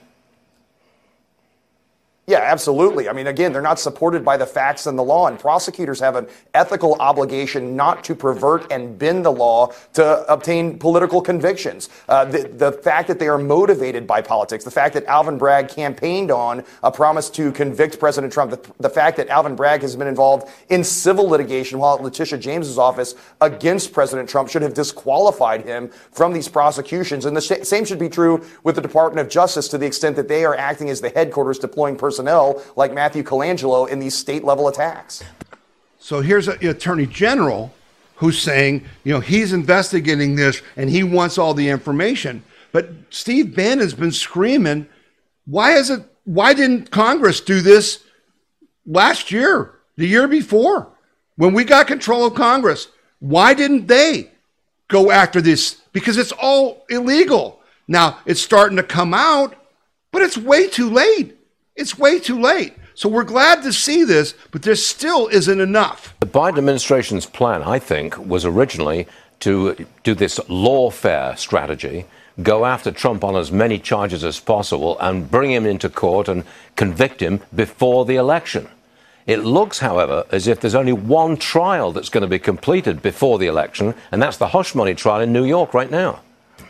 Yeah, absolutely. I mean, again, they're not supported by the facts and the law, and prosecutors have an ethical obligation not to pervert and bend the law to obtain political convictions. Uh, the, the fact that they are motivated by politics, the fact that Alvin Bragg campaigned on a promise to convict President Trump, the, the fact that Alvin Bragg has been involved in civil litigation while at Letitia James's office against President Trump should have disqualified him from these prosecutions. And the sh- same should be true with the Department of Justice to the extent that they are acting as the headquarters deploying personnel like Matthew Colangelo in these state-level attacks. So here's an attorney general who's saying, you know, he's investigating this and he wants all the information. But Steve Bannon's been screaming, why is it, why didn't Congress do this last year, the year before, when we got control of Congress? Why didn't they go after this? Because it's all illegal. Now, it's starting to come out, but it's way too late. It's way too late. So we're glad to see this, but there still isn't enough. The Biden administration's plan, I think, was originally to do this lawfare strategy, go after Trump on as many charges as possible and bring him into court and convict him before the election. It looks, however, as if there's only one trial that's going to be completed before the election, and that's the hush money trial in New York right now.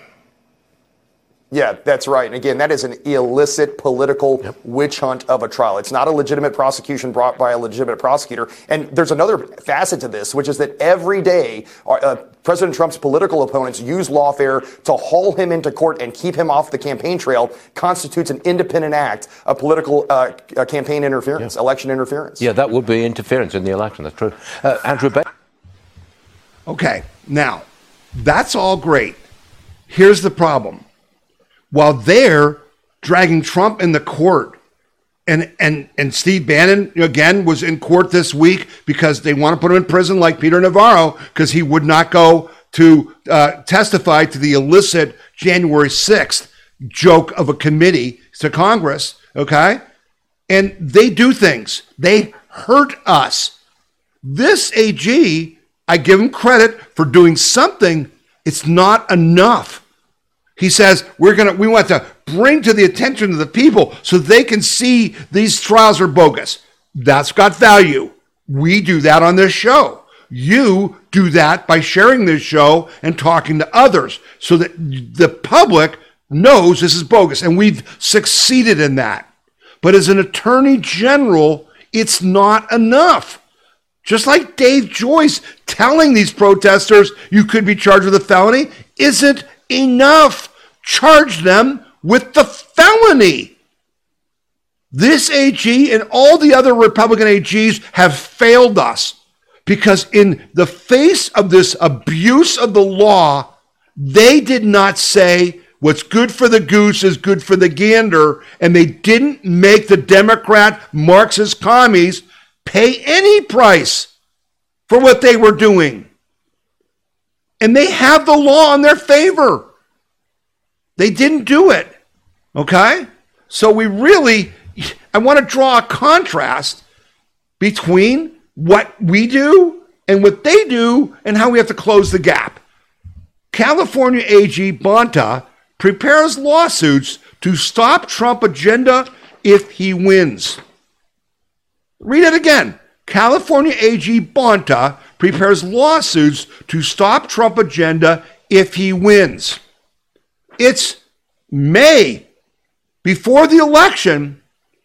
Yeah, that's right. And again, that is an illicit political yep. witch hunt of a trial. It's not a legitimate prosecution brought by a legitimate prosecutor. And there's another facet to this, which is that every day uh, President Trump's political opponents use lawfare to haul him into court and keep him off the campaign trail constitutes an independent act of political uh, campaign interference, yeah. election interference. Yeah, that would be interference in the election. That's true. Uh, Andrew Bailey. Okay, now, that's all great. Here's the problem. While they're dragging Trump in the court, and and and Steve Bannon, again, was in court this week because they want to put him in prison like Peter Navarro because he would not go to uh, testify to the illicit January sixth joke of a committee to Congress, okay? And they do things. They hurt us. This A G, I give him credit for doing something. It's not enough. He says, we're gonna, we want to bring to the attention of the people so they can see these trials are bogus. That's got value. We do that on this show. You do that by sharing this show and talking to others so that the public knows this is bogus. And we've succeeded in that. But as an attorney general, it's not enough. Just like Dave Joyce telling these protesters you could be charged with a felony isn't enough. Charge them with the felony. This A G and all the other Republican A Gs have failed us because in the face of this abuse of the law, they did not say what's good for the goose is good for the gander, and they didn't make the Democrat Marxist commies pay any price for what they were doing. And they have the law in their favor. They didn't do it, okay? So we really, I want to draw a contrast between what we do and what they do and how we have to close the gap. California A G Bonta prepares lawsuits to stop Trump agenda if he wins. Read it again. California A G Bonta prepares lawsuits to stop Trump agenda if he wins. It's May, before the election,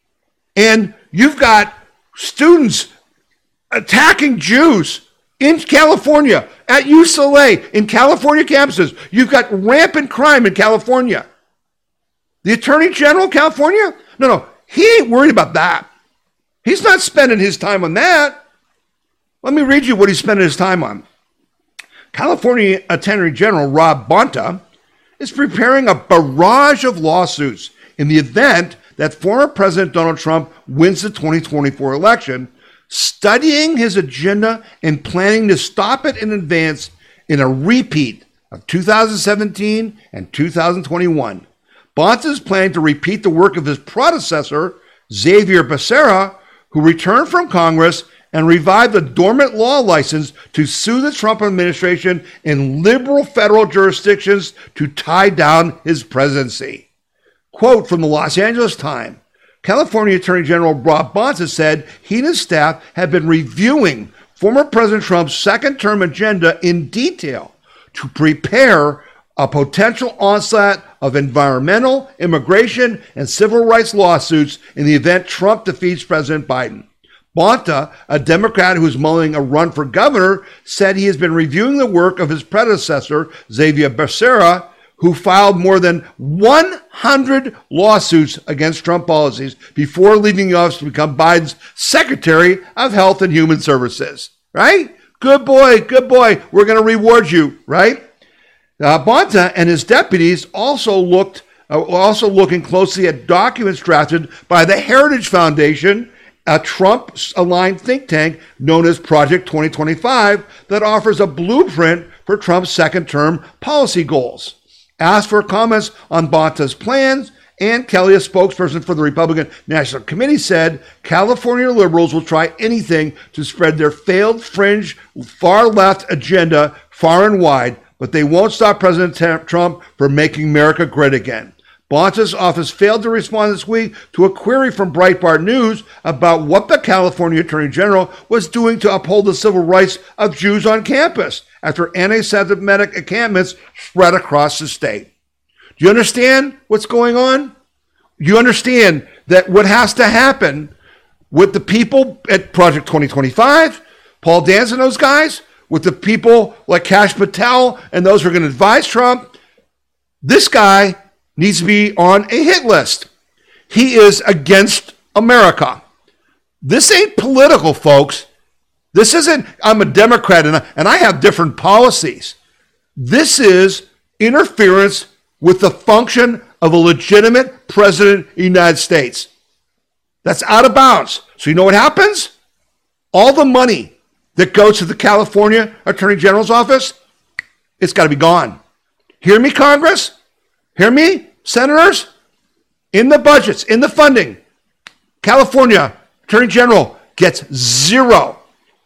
and you've got students attacking Jews in California, at U C L A, in California campuses. You've got rampant crime in California. The Attorney General of California? No, no, he ain't worried about that. He's not spending his time on that. Let me read you what he's spending his time on. California Attorney General Rob Bonta is preparing a barrage of lawsuits in the event that former President Donald Trump wins the twenty twenty-four election, studying his agenda and planning to stop it in advance in a repeat of two thousand seventeen and two thousand twenty-one. Bonta is planning to repeat the work of his predecessor, Xavier Becerra, who returned from Congress and revived a dormant law license to sue the Trump administration in liberal federal jurisdictions to tie down his presidency. Quote from the Los Angeles Times, California Attorney General Rob Bonta said he and his staff have been reviewing former President Trump's second-term agenda in detail to prepare a potential onslaught of environmental, immigration, and civil rights lawsuits in the event Trump defeats President Biden. Bonta, a Democrat who is mulling a run for governor, said he has been reviewing the work of his predecessor, Xavier Becerra, who filed more than one hundred lawsuits against Trump policies before leaving the office to become Biden's Secretary of Health and Human Services. Right? Good boy, good boy. We're going to reward you, right? Uh, Bonta and his deputies also looked, uh, also looking closely at documents drafted by the Heritage Foundation, a Trump-aligned think tank known as Project twenty twenty-five that offers a blueprint for Trump's second-term policy goals. Asked for comments on Bonta's plans, Ann Kelly, a spokesperson for the Republican National Committee, said California liberals will try anything to spread their failed fringe far-left agenda far and wide, but they won't stop President Trump from making America great again. Bonta's office failed to respond this week to a query from Breitbart News about what the California Attorney General was doing to uphold the civil rights of Jews on campus after anti-Semitic encampments spread across the state. Do you understand what's going on? You understand that what has to happen with the people at Project twenty twenty-five, Paul Dance and those guys, with the people like Kash Patel and those who are going to advise Trump, this guy needs to be on a hit list. He is against America. This ain't political, folks. This isn't, I'm a Democrat and I, and I have different policies. This is interference with the function of a legitimate president of the United States. That's out of bounds. So you know what happens? All the money that goes to the California Attorney General's office, it's got to be gone. Hear me, Congress? Hear me, senators? In the budgets, in the funding, California Attorney General gets zero.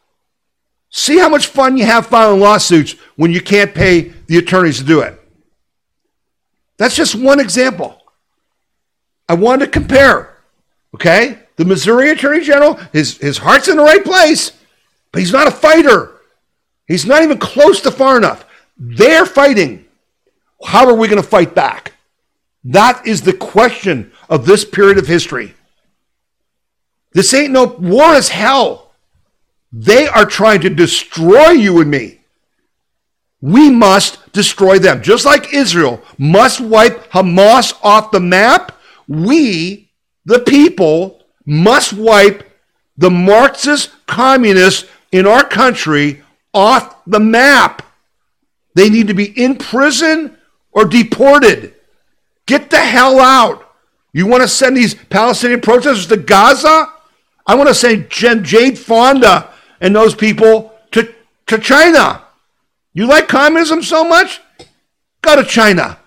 See how much fun you have filing lawsuits when you can't pay the attorneys to do it. That's just one example. I wanted to compare, okay? The Missouri Attorney General, his, his heart's in the right place, but he's not a fighter. He's not even close to far enough. They're fighting. How are we going to fight back? That is the question of this period of history. This ain't no war is hell. They are trying to destroy you and me. We must destroy them. Just like Israel must wipe Hamas off the map, we, the people, must wipe the Marxist communists in our country off the map. They need to be in prison or deported. Get the hell out. You want to send these Palestinian protesters to Gaza? I want to send Jade Fonda and those people to, to China. You like communism so much? Go to China.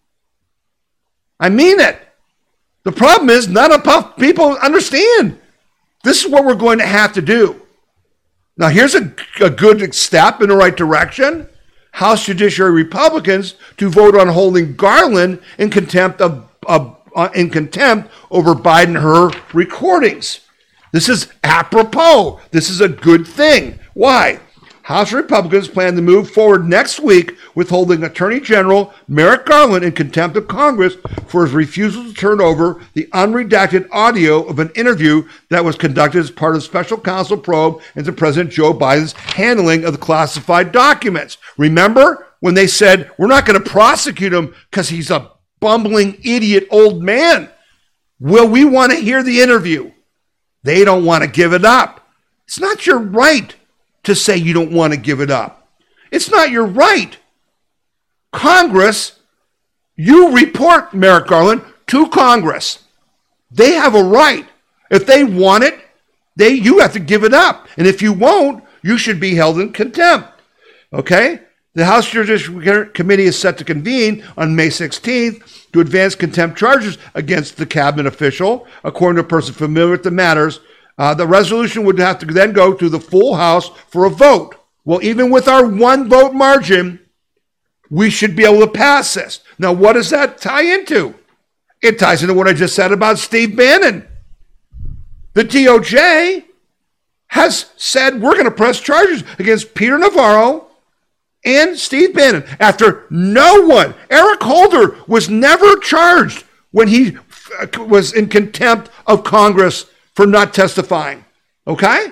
I mean it. The problem is not enough people understand. This is what we're going to have to do. Now, here's a, a good step in the right direction. House Judiciary Republicans to vote on holding Garland in contempt of, of uh, in contempt over Biden her recordings. This is apropos. This is a good thing. Why? House Republicans plan to move forward next week with holding Attorney General Merrick Garland in contempt of Congress for his refusal to turn over the unredacted audio of an interview that was conducted as part of special counsel probe into President Joe Biden's handling of the classified documents. Remember when they said, we're not going to prosecute him because he's a bumbling idiot old man? Well, we want to hear the interview. They don't want to give it up. It's not your right to say you don't want to give it up. It's not your right. Congress, you report Merrick Garland to Congress. They have a right. If they want it, they you have to give it up. And if you won't, you should be held in contempt. Okay? The House Judiciary Committee is set to convene on May sixteenth to advance contempt charges against the cabinet official, according to a person familiar with the matters. Uh, the resolution would have to then go to the full House for a vote. Well, even with our one vote margin, we should be able to pass this. Now, what does that tie into? It ties into what I just said about Steve Bannon. The D O J has said we're going to press charges against Peter Navarro and Steve Bannon after no one, Eric Holder, was never charged when he was in contempt of Congress for not testifying, okay?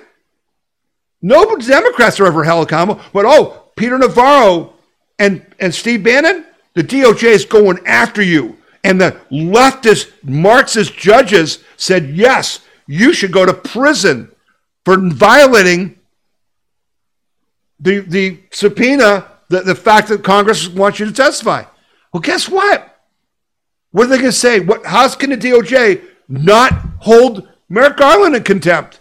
No Democrats are ever held accountable, but oh, Peter Navarro and, and Steve Bannon, the D O J is going after you. And the leftist Marxist judges said, yes, you should go to prison for violating the, the subpoena, the, the fact that Congress wants you to testify. Well, guess what? What are they going to say? What, how can the D O J not hold Merrick Garland in contempt?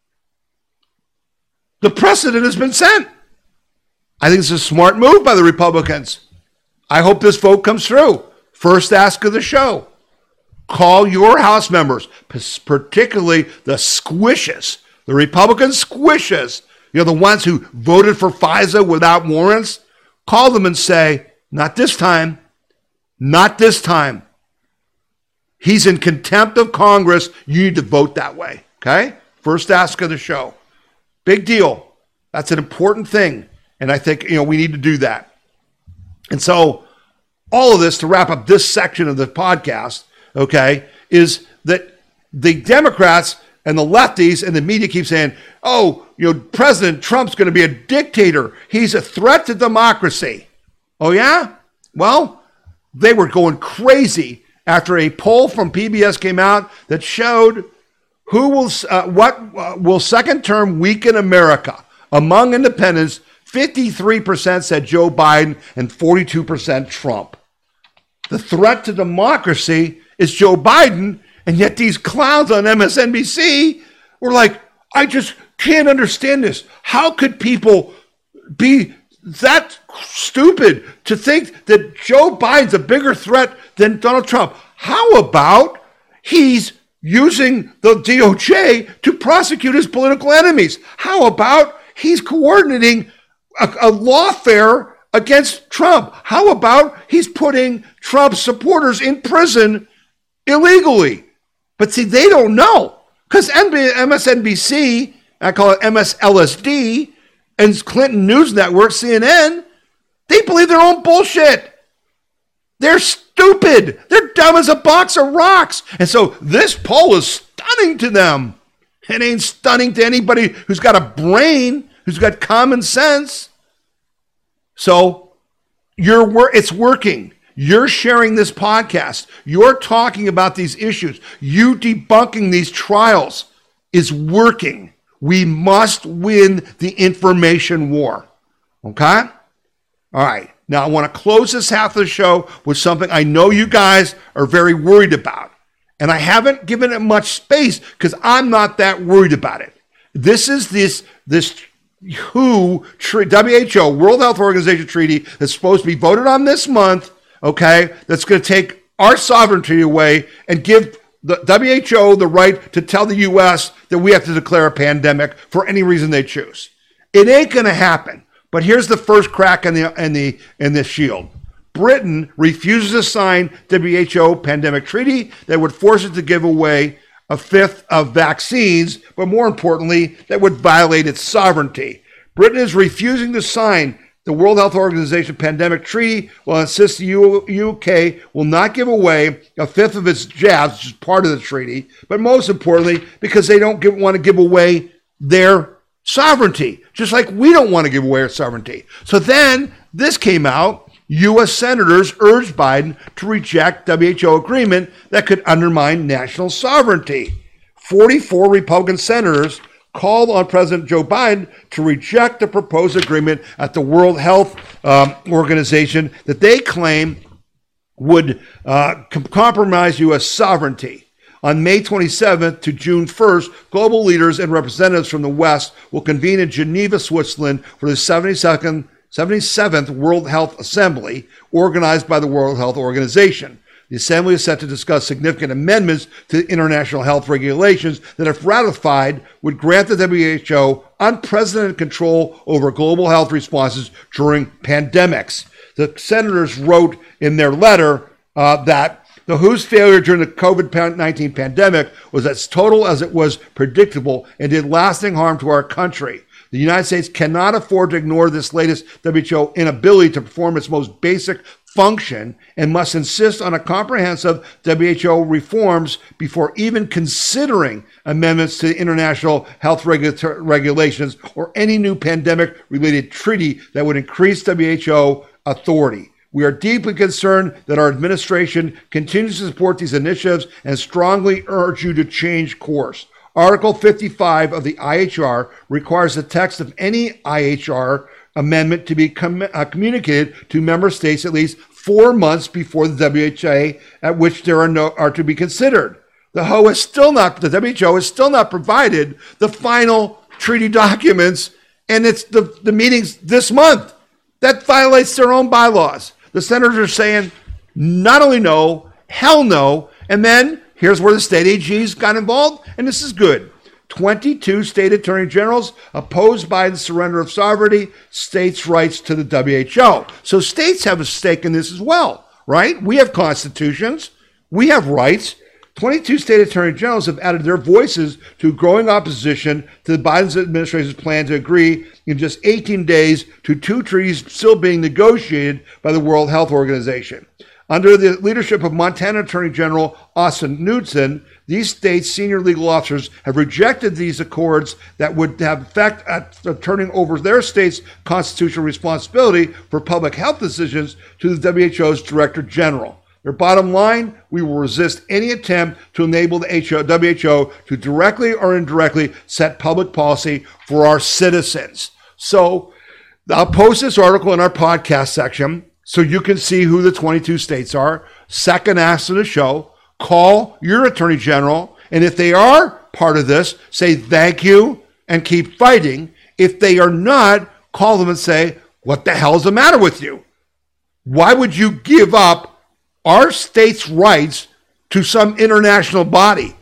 The precedent has been set. I think it's a smart move by the Republicans. I hope this vote comes through. First ask of the show. Call your House members, particularly the squishes, the Republican squishes, you know, the ones who voted for FISA without warrants. Call them and say, not this time, not this time. He's in contempt of Congress. You need to vote that way, okay? First ask of the show. Big deal. That's an important thing. And I think, you know, we need to do that. And so all of this, to wrap up this section of the podcast, okay, is that the Democrats and the lefties and the media keep saying, oh, you know, President Trump's going to be a dictator. He's a threat to democracy. Oh, yeah? Well, they were going crazy after a poll from P B S came out that showed who will, uh, what uh, will second term weaken America. Among independents, fifty-three percent said Joe Biden and forty-two percent Trump. The threat to democracy is Joe Biden, and yet these clowns on M S N B C were like, I just can't understand this. How could people be that stupid to think that Joe Biden's a bigger threat than Donald Trump? How about he's using the D O J to prosecute his political enemies? How about he's coordinating a, a lawfare against Trump. How about he's putting Trump supporters in prison illegally? But see, they don't know, because M S N B C, I call it M S L S D, and Clinton News Network, C N N, they believe their own bullshit. They're stupid. They're dumb as a box of rocks. And so this poll is stunning to them. It ain't stunning to anybody who's got a brain, who's got common sense. So you're it's working. You're sharing this podcast. You're talking about these issues. You debunking these trials is working. We must win the information war. Okay? All right. Now, I want to close this half of the show with something I know you guys are very worried about. And I haven't given it much space because I'm not that worried about it. This is this, this W H O, W H O, World Health Organization treaty that's supposed to be voted on this month, okay, that's going to take our sovereignty away and give the W H O the right to tell the U S that we have to declare a pandemic for any reason they choose. It ain't going to happen. But here's the first crack in the in the in the shield. Britain refuses to sign W H O pandemic treaty that would force it to give away a fifth of vaccines, but more importantly, that would violate its sovereignty. Britain is refusing to sign the World Health Organization pandemic treaty, while insists the U K will not give away a fifth of its jabs, which is part of the treaty, but most importantly, because they don't give, want to give away their sovereignty, just like we don't want to give away our sovereignty. So then this came out. U S senators urged Biden to reject W H O agreement that could undermine national sovereignty. forty-four Republican senators called on President Joe Biden to reject the proposed agreement at the World Health um, Organization that they claim would uh, com- compromise U S sovereignty. On May twenty-seventh to June first, global leaders and representatives from the West will convene in Geneva, Switzerland for the seventy-second, seventy-seventh World Health Assembly, organized by the World Health Organization. The Assembly is set to discuss significant amendments to international health regulations that, if ratified, would grant the W H O unprecedented control over global health responses during pandemics. The senators wrote in their letter uh, that the W H O's failure during the COVID nineteen pandemic was as total as it was predictable and did lasting harm to our country. The United States cannot afford to ignore this latest W H O inability to perform its most basic function and must insist on a comprehensive W H O reforms before even considering amendments to international health regu- regulations or any new pandemic-related treaty that would increase W H O authority. We are deeply concerned that our administration continues to support these initiatives and strongly urge you to change course. Article fifty-five of the I H R requires the text of any I H R amendment to be com- uh, communicated to member states at least four months before the W H O at which there are no are to be considered. The W H O is still not the W H O has still not provided the final treaty documents, and it's the, the meetings this month. That violates their own bylaws. The senators are saying not only no, hell no, and then here's where the state A Gs got involved, and this is good. twenty-two state attorney generals opposed Biden's surrender of sovereignty, states' rights to the W H O. So states have a stake in this as well, right? We have constitutions. We have rights. twenty-two state attorney generals have added their voices to growing opposition to the Biden administration's plan to agree in just eighteen days to two treaties still being negotiated by the World Health Organization. Under the leadership of Montana Attorney General Austin Knudsen, these states' senior legal officers have rejected these accords that would have effect at turning over their state's constitutional responsibility for public health decisions to the W H O's Director General. Their bottom line, we will resist any attempt to enable the W H O to directly or indirectly set public policy for our citizens. So I'll post this article in our podcast section so you can see who the twenty-two states are. Second ask of the show, call your attorney general, and if they are part of this, say thank you and keep fighting. If they are not, call them and say, what the hell is the matter with you? Why would you give up our state's rights to some international body?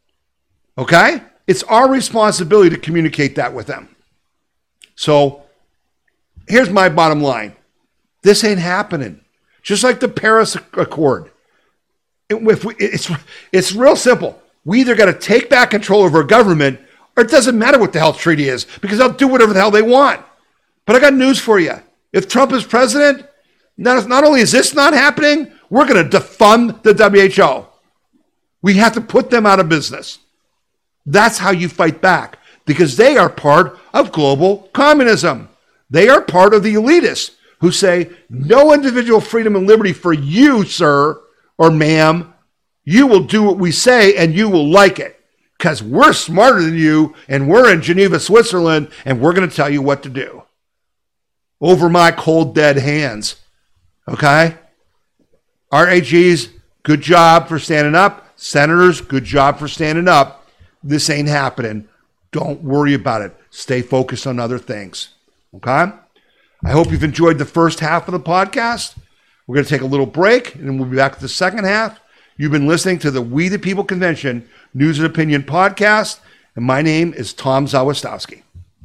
Okay? It's our responsibility to communicate that with them. So here's my bottom line. This ain't happening. Just like the Paris Accord. It, if we, it's, it's real simple. We either got to take back control over our government, or it doesn't matter what the hell treaty is, because they'll do whatever the hell they want. But I got news for you. If Trump is president, not, not only is this not happening, we're going to defund the W H O. We have to put them out of business. That's how you fight back, because they are part of global communism. They are part of the elitists who say, no individual freedom and liberty for you, sir or ma'am. You will do what we say and you will like it, because we're smarter than you and we're in Geneva, Switzerland, and we're going to tell you what to do. Over my cold, dead hands. Okay? R A Gs, good job for standing up. Senators, good job for standing up. This ain't happening. Don't worry about it. Stay focused on other things. Okay? I hope you've enjoyed the first half of the podcast. We're going to take a little break, and then we'll be back to the second half. You've been listening to the We the People Convention News and Opinion podcast, and my name is Tom Zawistowski.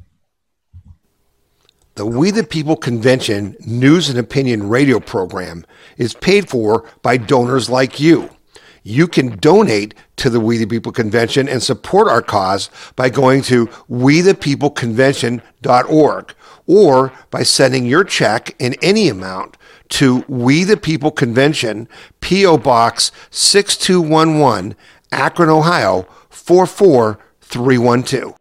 The We the People Convention News and Opinion radio program is paid for by donors like you. You can donate to the We the People Convention and support our cause by going to we the people convention dot org or by sending your check in any amount to We the People Convention, P O Box six two one one, Akron, Ohio four four three one two.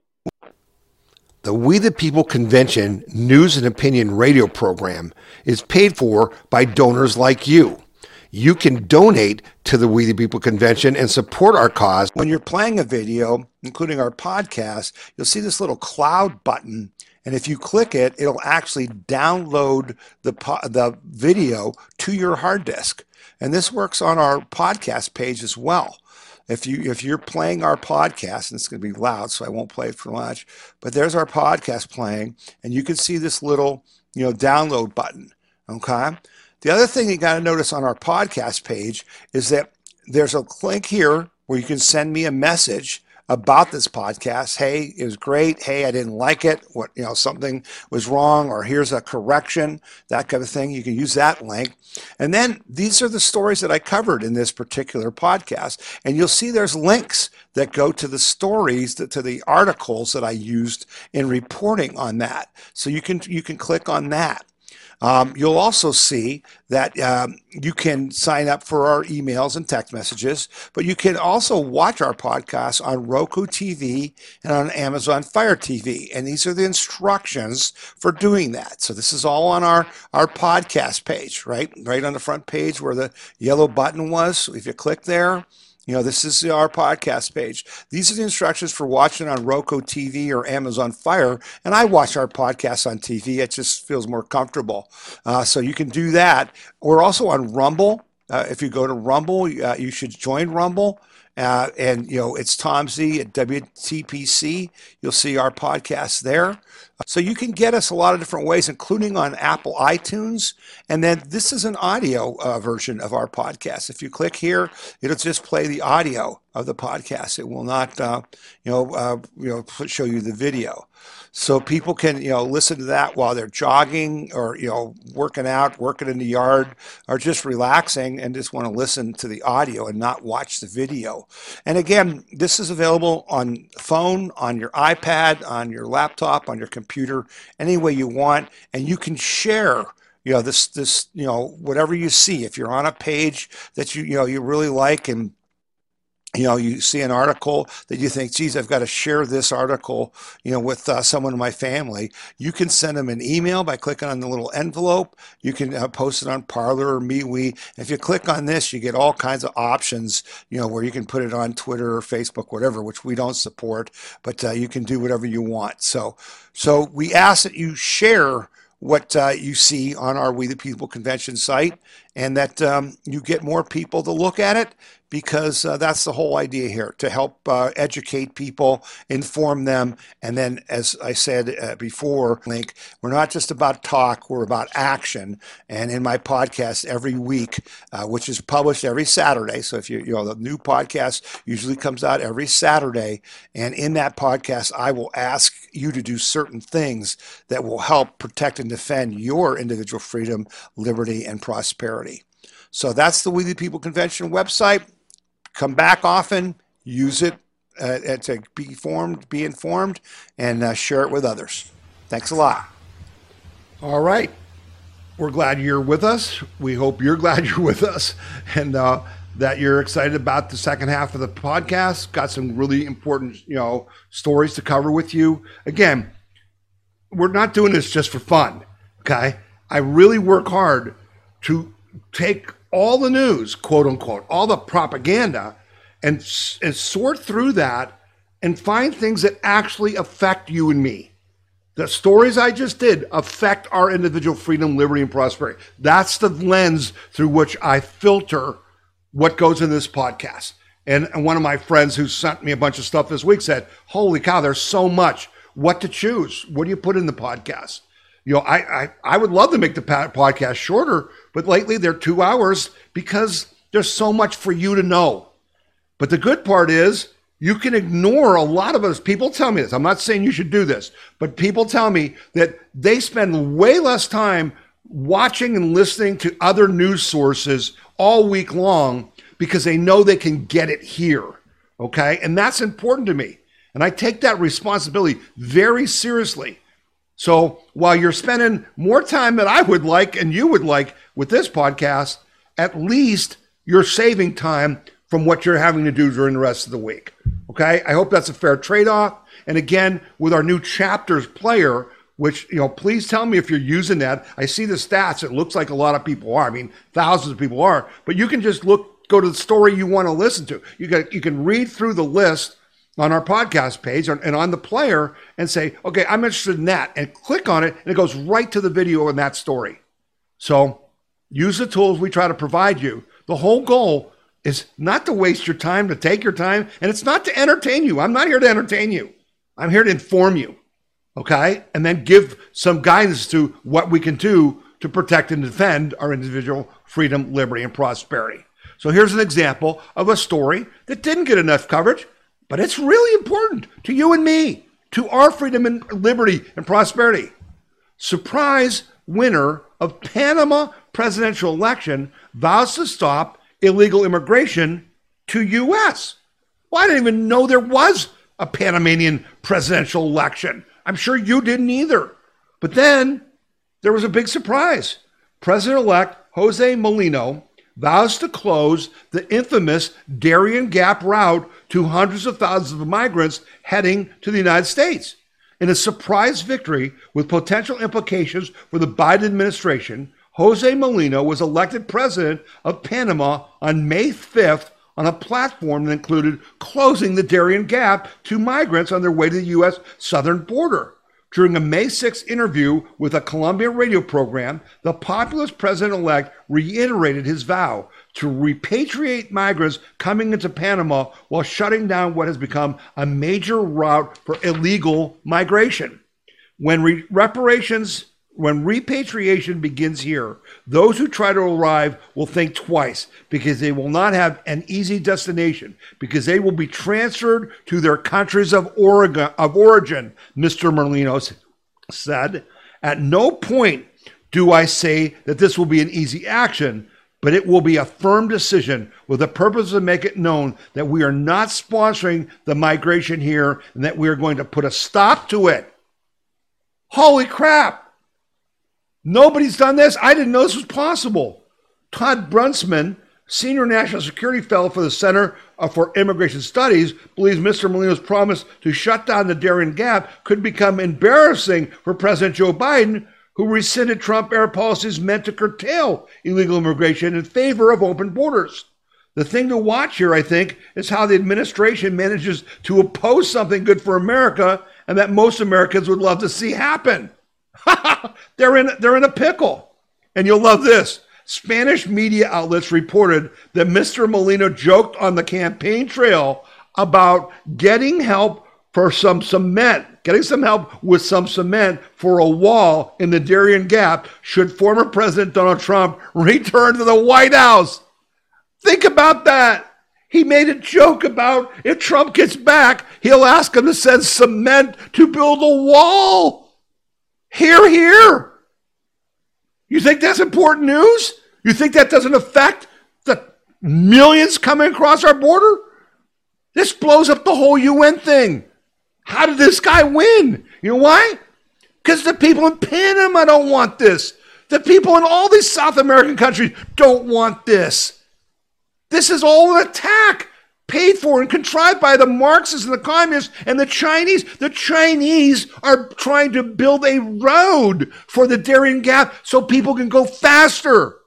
The We the People Convention News and Opinion radio program is paid for by donors like you. You can donate to the We the People Convention and support our cause. When you're playing a video, including our podcast, you'll see this little cloud button. And if you click it, it'll actually download the, po- the video to your hard disk. And this works on our podcast page as well. If, you, if you're playing our podcast, and it's going to be loud, so I won't play it for much, but there's our podcast playing, and you can see this little, you know, download button, okay? The other thing you got to notice on our podcast page is that there's a link here where you can send me a message about this podcast. Hey, it was great. Hey, I didn't like it. What, you know, something was wrong, or here's a correction, that kind of thing. You can use that link. And then these are the stories that I covered in this particular podcast. And you'll see there's links that go to the stories, that, to the articles that I used in reporting on that. So you can, you can click on that. Um, you'll also see that um, you can sign up for our emails and text messages, but you can also watch our podcast on Roku T V and on Amazon Fire T V. And these are the instructions for doing that. So this is all on our, our podcast page, right? Right on the front page where the yellow button was. So if you click there, you know, this is our podcast page. These are the instructions for watching on Roku T V or Amazon Fire. And I watch our podcast on T V. It just feels more comfortable. Uh, so you can do that. We're also on Rumble. Uh, if you go to Rumble, uh, you should join Rumble. Uh, and, you know, it's Tom Z at W T P C. You'll see our podcast there. So you can get us a lot of different ways, including on Apple iTunes. And then this is an audio uh, version of our podcast. If you click here, it'll just play the audio of the podcast. It will not, uh, you know, uh, you know, show you the video. So people can, you know, listen to that while they're jogging or, you know, working out, working in the yard, or just relaxing and just want to listen to the audio and not watch the video. And again, this is available on phone, on your iPad, on your laptop, on your computer, any way you want. And you can share, you know, this, this, you know, whatever you see. If you're on a page that you, you know, you really like, and you know, you see an article that you think, geez, I've got to share this article, you know, with uh, someone in my family. You can send them an email by clicking on the little envelope. You can uh, post it on Parler or MeWe. If you click on this, you get all kinds of options, you know, where you can put it on Twitter or Facebook, whatever, which we don't support, but uh, you can do whatever you want. So, so we ask that you share what uh, you see on our We the People Convention site, and that um, you get more people to look at it, because uh, that's the whole idea here, to help uh, educate people, inform them. And then, as I said uh, before, Link, we're not just about talk, we're about action. And in my podcast every week, uh, which is published every Saturday, so if you, you know, the new podcast usually comes out every Saturday. And in that podcast, I will ask you to do certain things that will help protect and defend your individual freedom, liberty, and prosperity. So that's the We the People Convention website. Come back often, use it uh, to be informed, be informed, and uh, share it with others. Thanks a lot. All right. We're glad you're with us. We hope you're glad you're with us, and uh, that you're excited about the second half of the podcast. Got some really important, you know, stories to cover with you. Again, we're not doing this just for fun, okay? I really work hard to take all the news, quote unquote, all the propaganda, and, and sort through that and find things that actually affect you and me. The stories I just did affect our individual freedom, liberty, and prosperity. That's the lens through which I filter what goes in this podcast. And, and one of my friends who sent me a bunch of stuff this week said, holy cow, there's so much. What to choose? What do you put in the podcast? You know, I, I, I would love to make the podcast shorter, but lately they're two hours because there's so much for you to know. But the good part is you can ignore a lot of us. People tell me this. I'm not saying you should do this, but people tell me that they spend way less time watching and listening to other news sources all week long because they know they can get it here. Okay. And that's important to me. And I take that responsibility very seriously. So while you're spending more time than I would like and you would like with this podcast, at least you're saving time from what you're having to do during the rest of the week. Okay? I hope that's a fair trade-off. And again, with our new chapters player, which, you know, please tell me if you're using that. I see the stats. It looks like a lot of people are. I mean, thousands of people are. But you can just look, go to the story you want to listen to. You can, you can read through the list on our podcast page and on the player and say, okay, I'm interested in that, and click on it, and it goes right to the video in that story. So use the tools we try to provide you. The whole goal is not to waste your time, to take your time, and it's not to entertain you. I'm not here to entertain you. I'm here to inform you, okay? And then give some guidance to what we can do to protect and defend our individual freedom, liberty, and prosperity. So here's an example of a story that didn't get enough coverage, but it's really important to you and me, to our freedom and liberty and prosperity. Surprise winner of Panama presidential election vows to stop illegal immigration to U S. Well, I didn't even know there was a Panamanian presidential election. I'm sure you didn't either. But then there was a big surprise. President-elect Jose Molino vows to close the infamous Darien Gap route to hundreds of thousands of migrants heading to the United States. In a surprise victory with potential implications for the Biden administration, Jose Molino was elected president of Panama on May fifth on a platform that included closing the Darien Gap to migrants on their way to the U S southern border. During a May sixth interview with a Columbia radio program, the populist president-elect reiterated his vow to repatriate migrants coming into Panama while shutting down what has become a major route for illegal migration. When re- reparations, when repatriation begins here, those who try to arrive will think twice because they will not have an easy destination because they will be transferred to their countries of, Oregon, of origin, Mister Molino said. At no point do I say that this will be an easy action, but it will be a firm decision with the purpose to make it known that we are not sponsoring the migration here and that we are going to put a stop to it. Holy crap! Nobody's done this. I didn't know this was possible. Todd Brunsman, senior national security fellow for the Center for Immigration Studies, believes Mister Molino's promise to shut down the Darien Gap could become embarrassing for President Joe Biden, who rescinded Trump-era policies meant to curtail illegal immigration in favor of open borders. The thing to watch here, I think, is how the administration manages to oppose something good for America and that most Americans would love to see happen. they're in they're in a pickle. And you'll love this. Spanish media outlets reported that Mister Molina joked on the campaign trail about getting help for some cement, getting some help with some cement for a wall in the Darien Gap should former President Donald Trump return to the White House. Think about that. He made a joke about if Trump gets back, he'll ask him to send cement to build a wall. Hear, hear. You think that's important news? You think that doesn't affect the millions coming across our border? This blows up the whole U N thing. How did this guy win? You know why? Because the people in Panama don't want this. The people in all these South American countries don't want this. This is all an attack paid for and contrived by the Marxists and the communists and the Chinese. The Chinese are trying to build a road for the Darien Gap so people can go faster.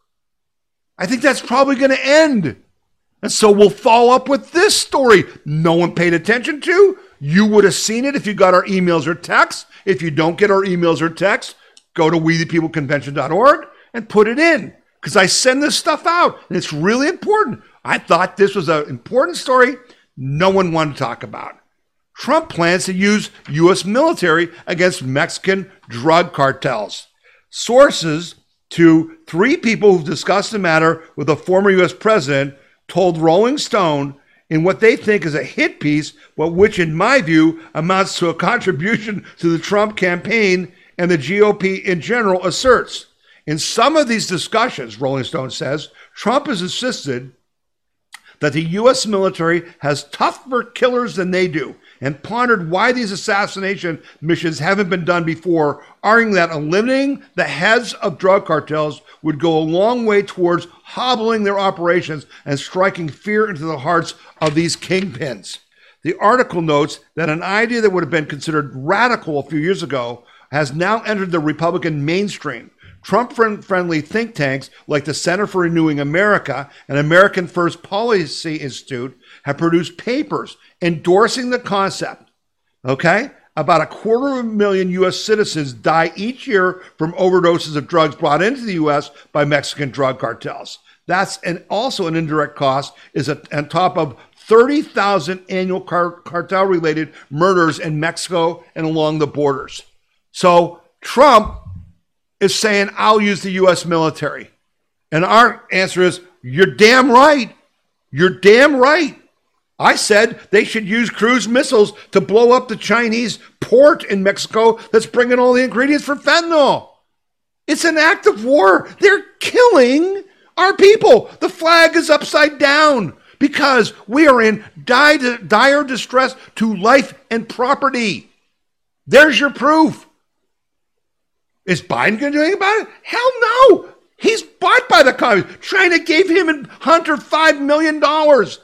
I think that's probably going to end. And so we'll follow up with this story no one paid attention to. You would have seen it if you got our emails or texts. If you don't get our emails or texts, go to we the people convention dot org and put it in. Because I send this stuff out, and it's really important. I thought this was an important story no one wanted to talk about. Trump plans to use U S military against Mexican drug cartels. Sources to three people who've discussed the matter with a former U S president told Rolling Stone in what they think is a hit piece, but which in my view amounts to a contribution to the Trump campaign and the G O P in general asserts. In some of these discussions, Rolling Stone says, Trump has insisted that the U S military has tougher killers than they do and pondered why these assassination missions haven't been done before, arguing that eliminating the heads of drug cartels would go a long way towards hobbling their operations and striking fear into the hearts of these kingpins. The article notes that an idea that would have been considered radical a few years ago has now entered the Republican mainstream. Trump-friendly think tanks like the Center for Renewing America and American First Policy Institute have produced papers endorsing the concept, okay? About a quarter of a million U S citizens die each year from overdoses of drugs brought into the U S by Mexican drug cartels. That's an, also an indirect cost is a, on top of thirty thousand annual car, cartel-related murders in Mexico and along the borders. So Trump is saying, I'll use the U S military. And our answer is, you're damn right. You're damn right. I said they should use cruise missiles to blow up the Chinese port in Mexico that's bringing all the ingredients for fentanyl. It's an act of war. They're killing our people. The flag is upside down because we are in dire, dire distress to life and property. There's your proof. Is Biden going to do anything about it? Hell no. He's bought by the communists. China gave him and Hunter five million dollars.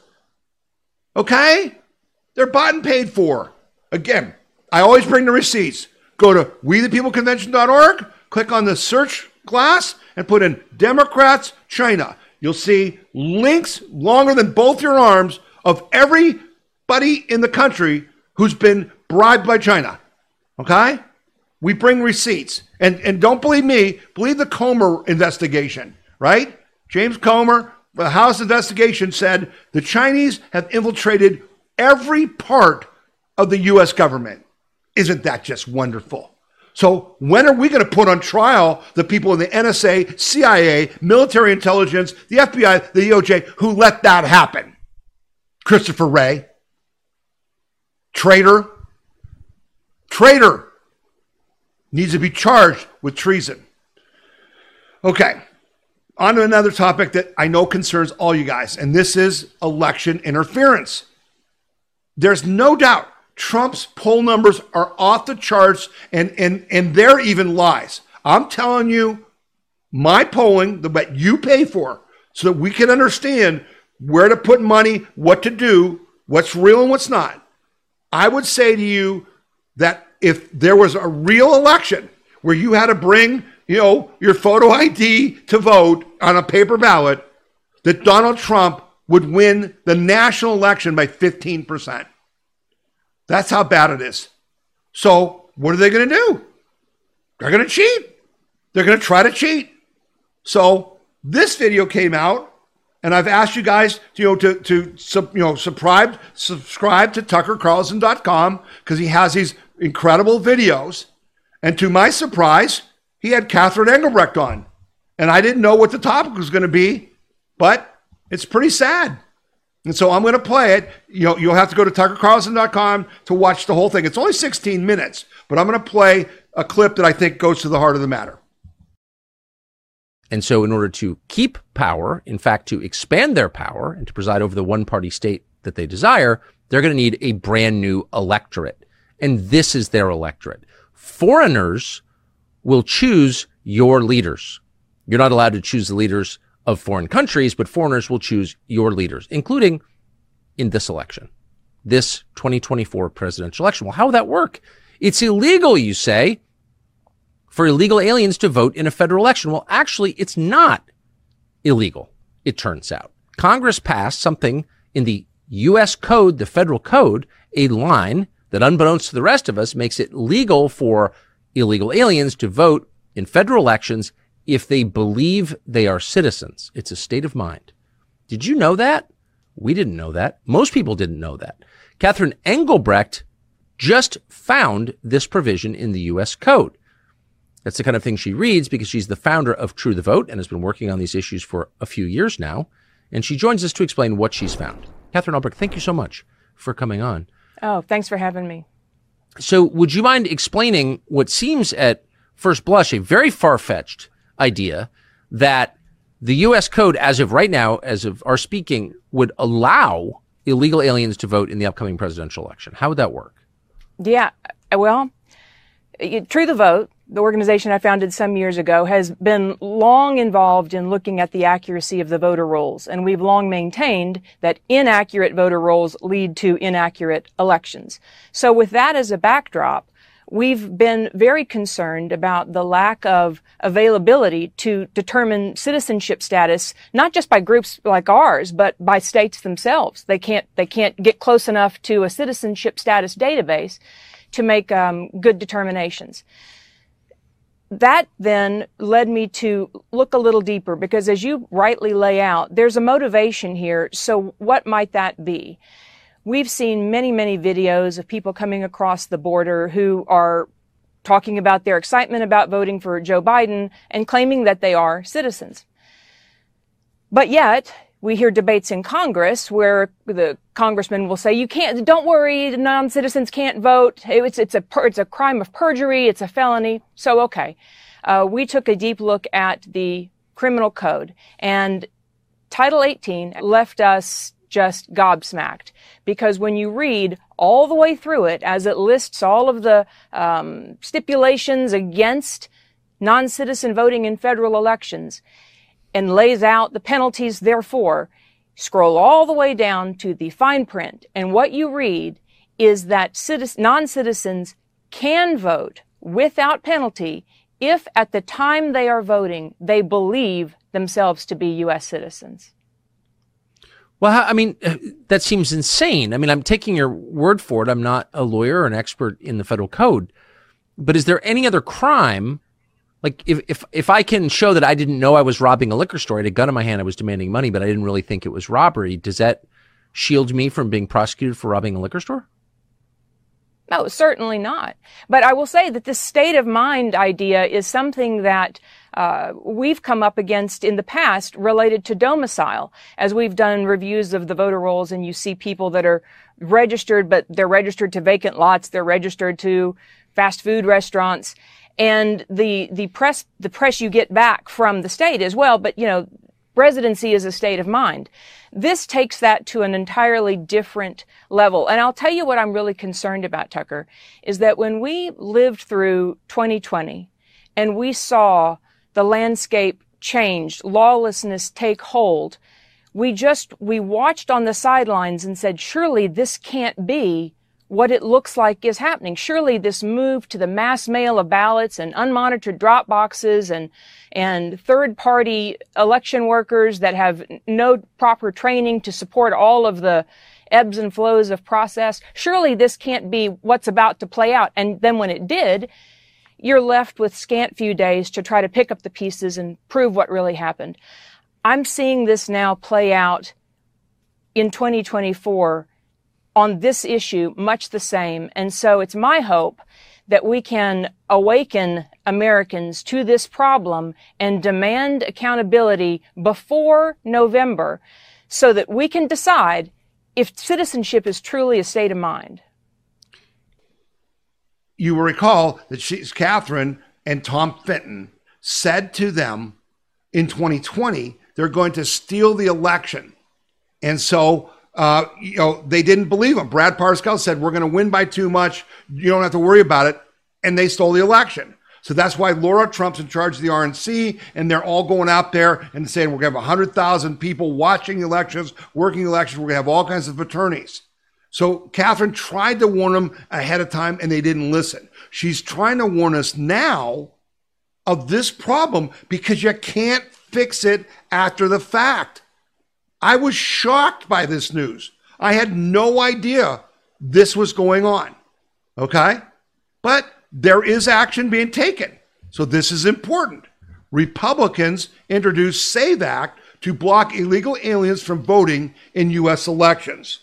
Okay? They're bought and paid for. Again, I always bring the receipts. Go to we the people convention dot org, click on the search glass, and put in Democrats, China. You'll see links longer than both your arms of everybody in the country who's been bribed by China. Okay? We bring receipts. And, and don't believe me, believe the Comer investigation, right? James Comer, the House investigation said the Chinese have infiltrated every part of the U S government. Isn't that just wonderful? So when are we going to put on trial the people in the N S A, C I A, military intelligence, the F B I, the D O J who let that happen? Christopher Wray. Traitor. Traitor. Needs to be charged with treason. Okay, on to another topic that I know concerns all you guys, and this is election interference. There's no doubt Trump's poll numbers are off the charts, and, and, and they're even lies. I'm telling you, my polling, the what you pay for, so that we can understand where to put money, what to do, what's real and what's not. I would say to you that if there was a real election where you had to bring, you know, your photo I D to vote on a paper ballot, that Donald Trump would win the national election by fifteen percent. That's how bad it is. So what are they going to do? They're going to cheat. They're going to try to cheat. So This video came out, and I've asked you guys, you know, to to you know subscribe subscribe to Tucker Carlson dot com because he has these incredible videos. And to my surprise, he had Catherine Engelbrecht on, and I didn't know what the topic was going to be, but it's pretty sad. And so I'm going to play it. You know, you'll have to go to Tucker Carlson dot com to watch the whole thing. It's only sixteen minutes, but I'm going to play a clip that I think goes to the heart of the matter. And so in order to keep power, in fact, to expand their power and to preside over the one-party state that they desire, they're going to need a brand new electorate. And this is their electorate. Foreigners will choose your leaders. You're not allowed to choose the leaders of foreign countries, but foreigners will choose your leaders, including in this election, this twenty twenty-four presidential election. Well, how would that work? It's illegal, you say, for illegal aliens to vote in a federal election. Well, actually, it's not illegal, it turns out. Congress passed something in the U S code, the federal code, a line that, unbeknownst to the rest of us, makes it legal for illegal aliens to vote in federal elections if they believe they are citizens. It's a state of mind. Did you know that? We didn't know that. Most people didn't know that. Catherine Engelbrecht just found this provision in the U S code. That's the kind of thing she reads because she's the founder of True the Vote and has been working on these issues for a few years now. And she joins us to explain what she's found. Catherine Engelbrecht, thank you so much for coming on. Oh, thanks for having me. So would you mind explaining what seems at first blush a very far-fetched idea that the U S code, as of right now, as of our speaking, would allow illegal aliens to vote in the upcoming presidential election? How would that work? Yeah, well, True the Vote, the organization I founded some years ago, has been long involved in looking at the accuracy of the voter rolls. And we've long maintained that inaccurate voter rolls lead to inaccurate elections. So with that as a backdrop, we've been very concerned about the lack of availability to determine citizenship status, not just by groups like ours, but by states themselves. They can't, they can't get close enough to a citizenship status database to make um, good determinations. That then led me to look a little deeper because, as you rightly lay out, there's a motivation here. So what might that be? We've seen many, many videos of people coming across the border who are talking about their excitement about voting for Joe Biden and claiming that they are citizens. But yet, we hear debates in Congress where the congressman will say, "You can't. Don't worry, non-citizens can't vote. It's it's a it's a crime of perjury. It's a felony." So, okay, uh, we took a deep look at the criminal code, and Title eighteen left us just gobsmacked because when you read all the way through it, as it lists all of the um, stipulations against non-citizen voting in federal elections, and lays out the penalties, therefore, scroll all the way down to the fine print. And what you read is that citizen, non-citizens can vote without penalty if at the time they are voting, they believe themselves to be U S citizens. Well, I mean, that seems insane. I mean, I'm taking your word for it. I'm not a lawyer or an expert in the federal code. But is there any other crime? Like, if, if if I can show that I didn't know I was robbing a liquor store, I had a gun in my hand, I was demanding money, but I didn't really think it was robbery, does that shield me from being prosecuted for robbing a liquor store? No, certainly not. But I will say that this state of mind idea is something that uh, we've come up against in the past related to domicile. As we've done reviews of the voter rolls and you see people that are registered, but they're registered to vacant lots, they're registered to fast food restaurants. And the, the press, the press you get back from the state as well, but, you know, residency is a state of mind. This takes that to an entirely different level. And I'll tell you what I'm really concerned about, Tucker, is that when we lived through twenty twenty and we saw the landscape change, lawlessness take hold, we just, we watched on the sidelines and said, surely this can't be what it looks like is happening. Surely this move to the mass mail of ballots and unmonitored drop boxes and and third-party election workers that have no proper training to support all of the ebbs and flows of process, surely this can't be what's about to play out. And then when it did, you're left with scant few days to try to pick up the pieces and prove what really happened. I'm seeing this now play out in twenty twenty-four on this issue, much the same. And so it's my hope that we can awaken Americans to this problem and demand accountability before November so that we can decide if citizenship is truly a state of mind. You will recall that she's Catherine and Tom Fitton said to them in twenty twenty, they're going to steal the election. And so, uh, you know, they didn't believe him. Brad Parscale said, we're going to win by too much. You don't have to worry about it. And they stole the election. So that's why Laura Trump's in charge of the R N C, and they're all going out there and saying, we're going to have one hundred thousand people watching elections, working elections. We're going to have all kinds of attorneys. So Catherine tried to warn them ahead of time, and they didn't listen. She's trying to warn us now of this problem because you can't fix it after the fact. I was shocked by this news. I had no idea this was going on. Okay? But there is action being taken. So this is important. Republicans introduced SAVE Act to block illegal aliens from voting in U S elections.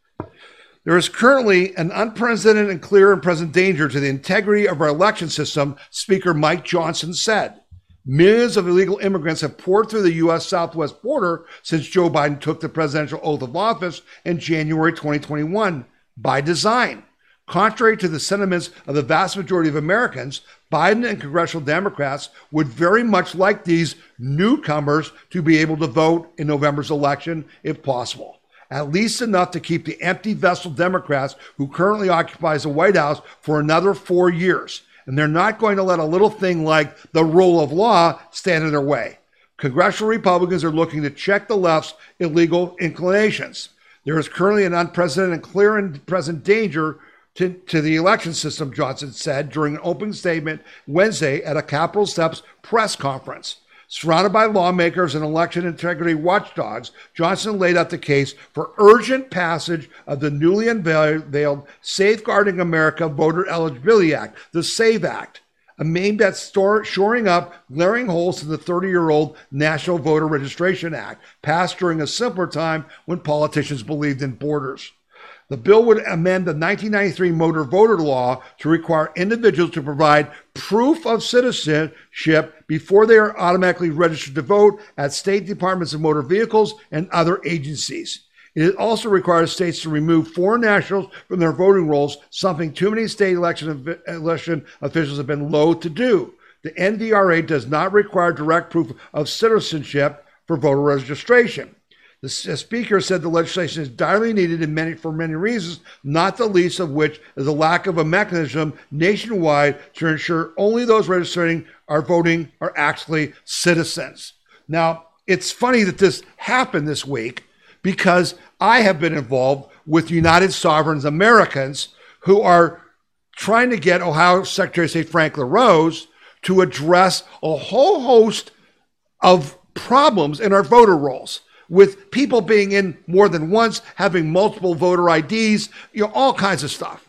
There is currently an unprecedented and clear and present danger to the integrity of our election system, Speaker Mike Johnson said. Millions of illegal immigrants have poured through the U S southwest border since Joe Biden took the presidential oath of office in January twenty twenty-one by design. Contrary to the sentiments of the vast majority of Americans, Biden and congressional Democrats would very much like these newcomers to be able to vote in November's election if possible. At least enough to keep the empty vessel Democrats who currently occupies the White House for another four years. And they're not going to let a little thing like the rule of law stand in their way. Congressional Republicans are looking to check the left's illegal inclinations. There is currently an unprecedented and clear and present danger to, to the election system, Johnson said during an opening statement Wednesday at a Capitol Steps press conference. Surrounded by lawmakers and election integrity watchdogs, Johnson laid out the case for urgent passage of the newly unveiled Safeguarding America Voter Eligibility Act, the SAVE Act, aimed at shoring up glaring holes in the thirty-year-old National Voter Registration Act, passed during a simpler time when politicians believed in borders. The bill would amend the nineteen ninety-three motor voter law to require individuals to provide proof of citizenship before they are automatically registered to vote at state departments of motor vehicles and other agencies. It also requires states to remove foreign nationals from their voting rolls, something too many state election, election officials have been loath to do. The N V R A does not require direct proof of citizenship for voter registration. The speaker said the legislation is direly needed in many, for many reasons, not the least of which is the lack of a mechanism nationwide to ensure only those registering are voting are actually citizens. Now, it's funny that this happened this week because I have been involved with United Sovereigns Americans who are trying to get Ohio Secretary of State Frank LaRose to address a whole host of problems in our voter rolls, with people being in more than once, having multiple voter I Ds, you know, all kinds of stuff.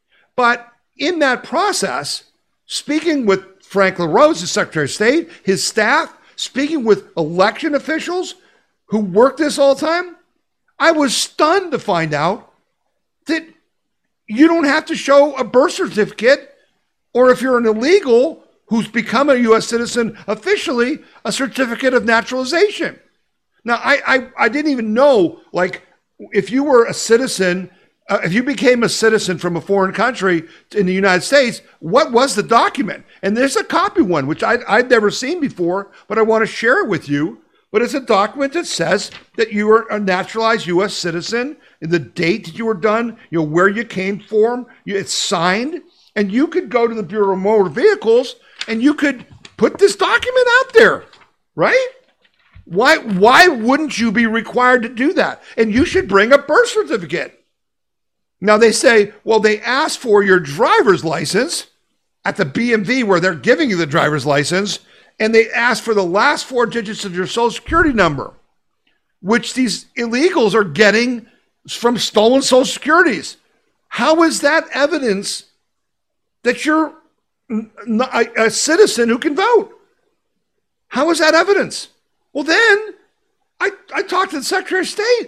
But in that process, speaking with Frank LaRose, the Secretary of State, his staff, speaking with election officials who work this all the time, I was stunned to find out that you don't have to show a birth certificate, or if you're an illegal who's become a U S citizen officially, a certificate of naturalization. Now, I, I, I didn't even know, like, if you were a citizen, uh, if you became a citizen from a foreign country in the United States, what was the document? And there's a copy one, which I, I'd never seen before, but I want to share it with you. But it's a document that says that you were a naturalized U S citizen, and the date that you were done, you know, where you came from, you, it's signed, and you could go to the Bureau of Motor Vehicles and you could put this document out there, right? Why, why wouldn't you be required to do that? And you should bring a birth certificate. Now they say, well, they asked for your driver's license at the B M V where they're giving you the driver's license, and they asked for the last four digits of your social security number, which these illegals are getting from stolen social securities. How is that evidence that you're a citizen who can vote? How is that evidence? Well, then I, I talked to the Secretary of State.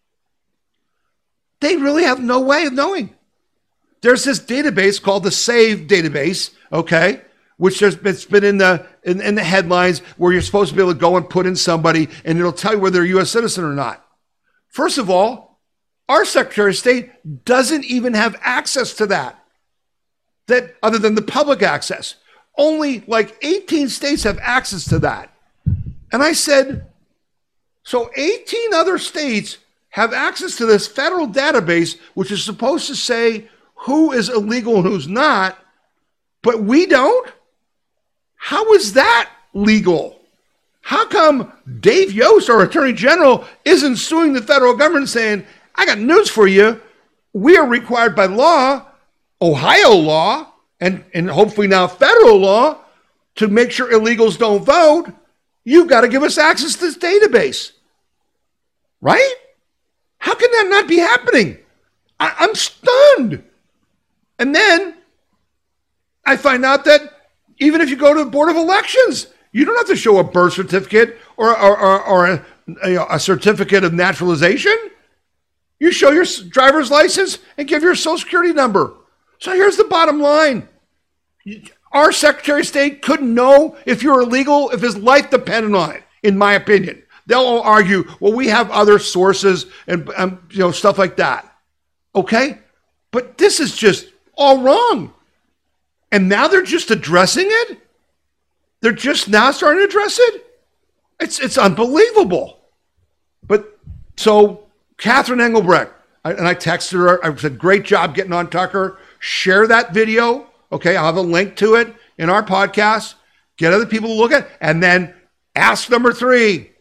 They really have no way of knowing. There's this database called the SAVE database, okay, which there's it's been in the in, in the headlines where you're supposed to be able to go and put in somebody and it'll tell you whether they're a U S citizen or not. First of all, our Secretary of State doesn't even have access to that. That other than the public access. Only like eighteen states have access to that. And I said, so eighteen other states have access to this federal database, which is supposed to say who is illegal and who's not, but we don't? How is that legal? How come Dave Yost, our Attorney General, isn't suing the federal government saying, I got news for you. We are required by law, Ohio law, and, and hopefully now federal law, to make sure illegals don't vote. You've got to give us access to this database. Right? How can that not be happening? I, I'm stunned. And then I find out that even if you go to the Board of Elections, you don't have to show a birth certificate or, or, or, or a, a, a certificate of naturalization. You show your driver's license and give your social security number. So here's the bottom line. Our Secretary of State couldn't know if you're illegal if his life depended on it, in my opinion. They'll all argue, well, we have other sources and um, you know stuff like that. Okay? But this is just all wrong. And now they're just addressing it? They're just now starting to address it? It's it's unbelievable. But so Catherine Engelbrecht, I, and I texted her, I said, great job getting on Tucker. Share that video. Okay, I'll have a link to it in our podcast. Get other people to look at it. And then ask number three.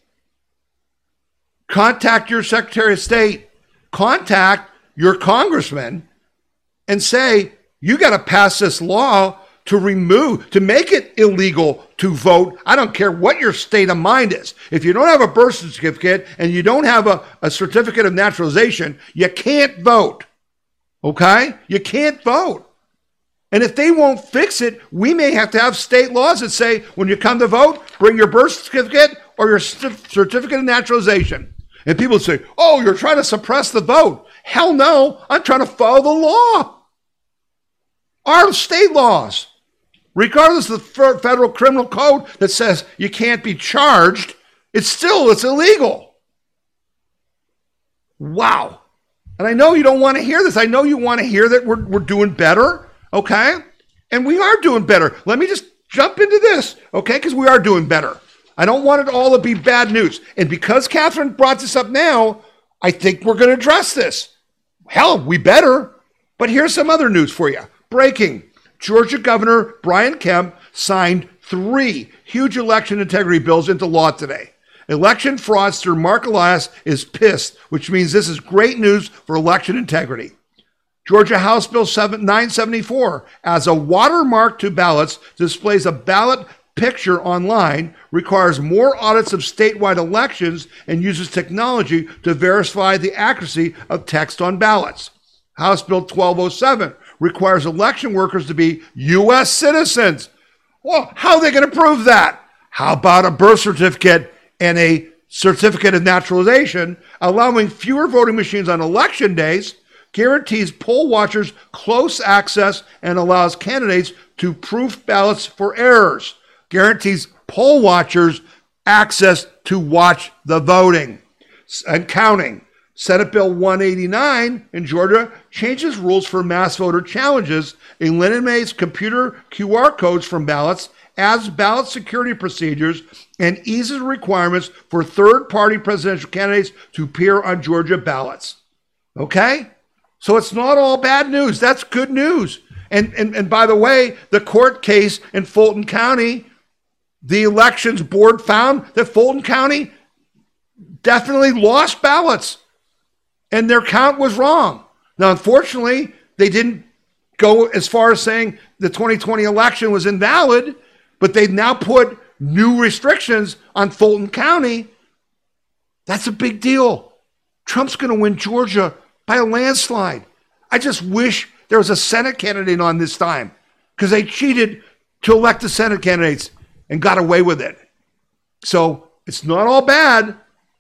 Contact your Secretary of State. Contact your congressman and say, you got to pass this law to remove, to make it illegal to vote. I don't care what your state of mind is. If you don't have a birth certificate and you don't have a, a certificate of naturalization, you can't vote. Okay? You can't vote. And if they won't fix it, we may have to have state laws that say, when you come to vote, bring your birth certificate or your certificate of naturalization. And people say, oh, you're trying to suppress the vote. Hell no, I'm trying to follow the law. Our state laws, regardless of the federal criminal code that says you can't be charged, it's still, it's illegal. Wow. And I know you don't want to hear this. I know you want to hear that we're, we're doing better, okay? And we are doing better. Let me just jump into this, okay? Because we are doing better. I don't want it all to be bad news. And because Catherine brought this up now, I think we're going to address this. Hell, we better. But here's some other news for you. Breaking. Georgia Governor Brian Kemp signed three huge election integrity bills into law today. Election fraudster Mark Elias is pissed, which means this is great news for election integrity. Georgia House Bill nine seventy-four adds a watermark to ballots, displays a ballot picture online, requires more audits of statewide elections, and uses technology to verify the accuracy of text on ballots. House Bill twelve oh seven requires election workers to be U S citizens. Well, how are they going to prove that? How about a birth certificate and a certificate of naturalization, allowing fewer voting machines on election days, guarantees poll watchers close access, and allows candidates to proof ballots for errors, guarantees poll watchers access to watch the voting and counting. Senate Bill one eighty-nine in Georgia changes rules for mass voter challenges, eliminates computer Q R codes from ballots, adds ballot security procedures, and eases requirements for third-party presidential candidates to appear on Georgia ballots. Okay? So it's not all bad news. That's good news. And, and, and by the way, the court case in Fulton County, the elections board found that Fulton County definitely lost ballots. And their count was wrong. Now, unfortunately, they didn't go as far as saying the twenty twenty election was invalid, but they've now put new restrictions on Fulton County. That's a big deal. Trump's going to win Georgia by a landslide. I just wish there was a Senate candidate on this time because they cheated to elect the Senate candidates and got away with it. So it's not all bad.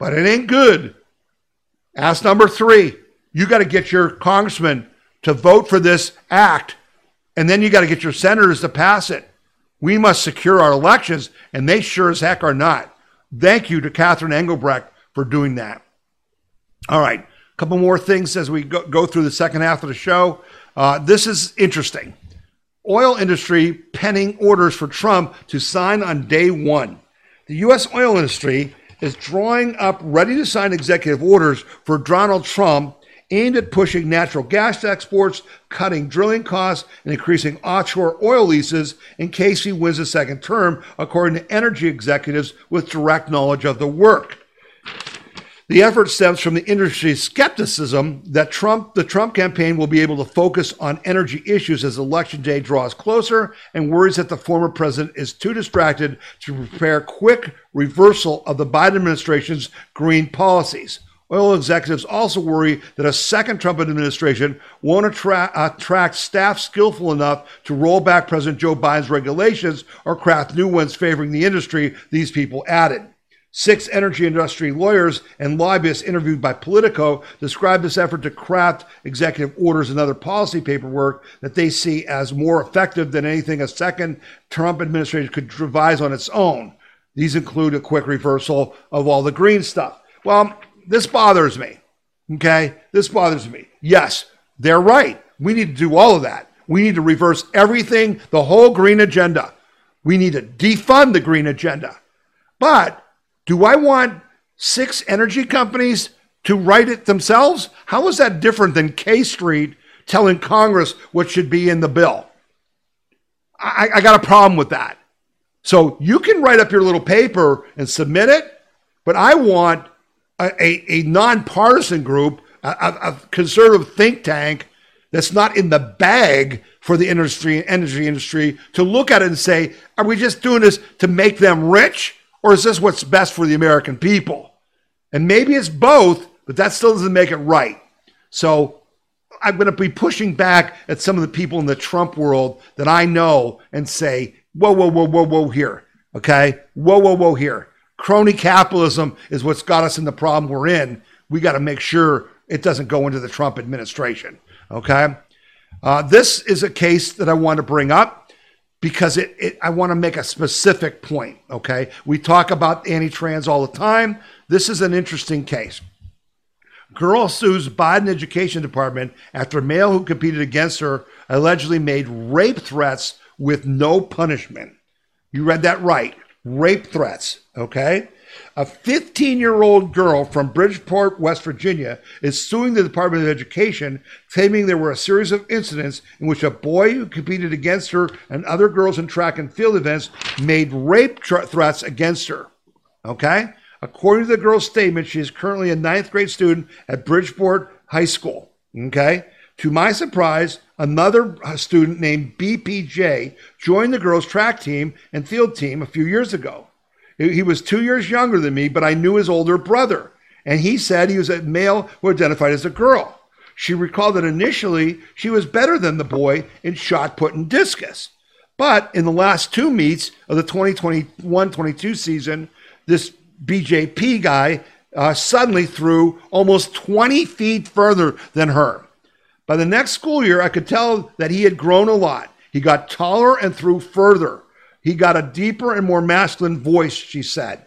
but it ain't good. Ask number three. You got to get your congressman to vote for this act, and then you got to get your senators to pass it. We must secure our elections, and they sure as heck are not. Thank you to Catherine Engelbrecht for doing that. All right, a couple more things as we go, go through the second half of the show. Uh, this is interesting. Oil industry penning orders for Trump to sign on day one. The U S oil industry is drawing up ready-to-sign executive orders for Donald Trump aimed at pushing natural gas exports, cutting drilling costs, and increasing offshore oil leases in case he wins a second term, according to energy executives with direct knowledge of the work. The effort stems from the industry's skepticism that Trump, the Trump campaign will be able to focus on energy issues as election day draws closer, and worries that the former president is too distracted to prepare quick reversal of the Biden administration's green policies. Oil executives also worry that a second Trump administration won't attract, attract staff skillful enough to roll back President Joe Biden's regulations or craft new ones favoring the industry, these people added. Six energy industry lawyers and lobbyists interviewed by Politico described this effort to craft executive orders and other policy paperwork that they see as more effective than anything a second Trump administration could devise on its own. These include a quick reversal of all the green stuff. Well, this bothers me, okay? This bothers me. Yes, they're right. We need to do all of that. We need to reverse everything, the whole green agenda. We need to defund the green agenda. But do I want six energy companies to write it themselves? How is that different than K Street telling Congress what should be in the bill? I, I got a problem with that. So you can write up your little paper and submit it, but I want a, a, a nonpartisan group, a, a conservative think tank that's not in the bag for the industry, energy industry to look at it and say, are we just doing this to make them rich? Or is this what's best for the American people? And maybe it's both, but that still doesn't make it right. So I'm going to be pushing back at some of the people in the Trump world that I know and say, whoa, whoa, whoa, whoa, whoa here, okay? Whoa, whoa, whoa here. Crony capitalism is what's got us in the problem we're in. We got to make sure it doesn't go into the Trump administration, okay? Uh, this is a case that I want to bring up, because it, it, I want to make a specific point, okay? We talk about anti-trans all the time. This is an interesting case. Girl sues Biden Education Department after a male who competed against her allegedly made rape threats with no punishment. You read that right, rape threats, okay? A fifteen-year-old girl from Bridgeport, West Virginia, is suing the Department of Education, claiming there were a series of incidents in which a boy who competed against her and other girls in track and field events made rape tr- threats against her. Okay? According to the girl's statement, she is currently a ninth grade student at Bridgeport High School. Okay? To my surprise, another student named B P J joined the girls' track team and field team a few years ago. He was two years younger than me, but I knew his older brother. And he said he was a male who identified as a girl. She recalled that initially she was better than the boy in shot put and discus. But in the last two meets of the twenty twenty-one twenty-two season, this B J P guy uh, suddenly threw almost twenty feet further than her. By the next school year, I could tell that he had grown a lot. He got taller and threw further. He got a deeper and more masculine voice, she said.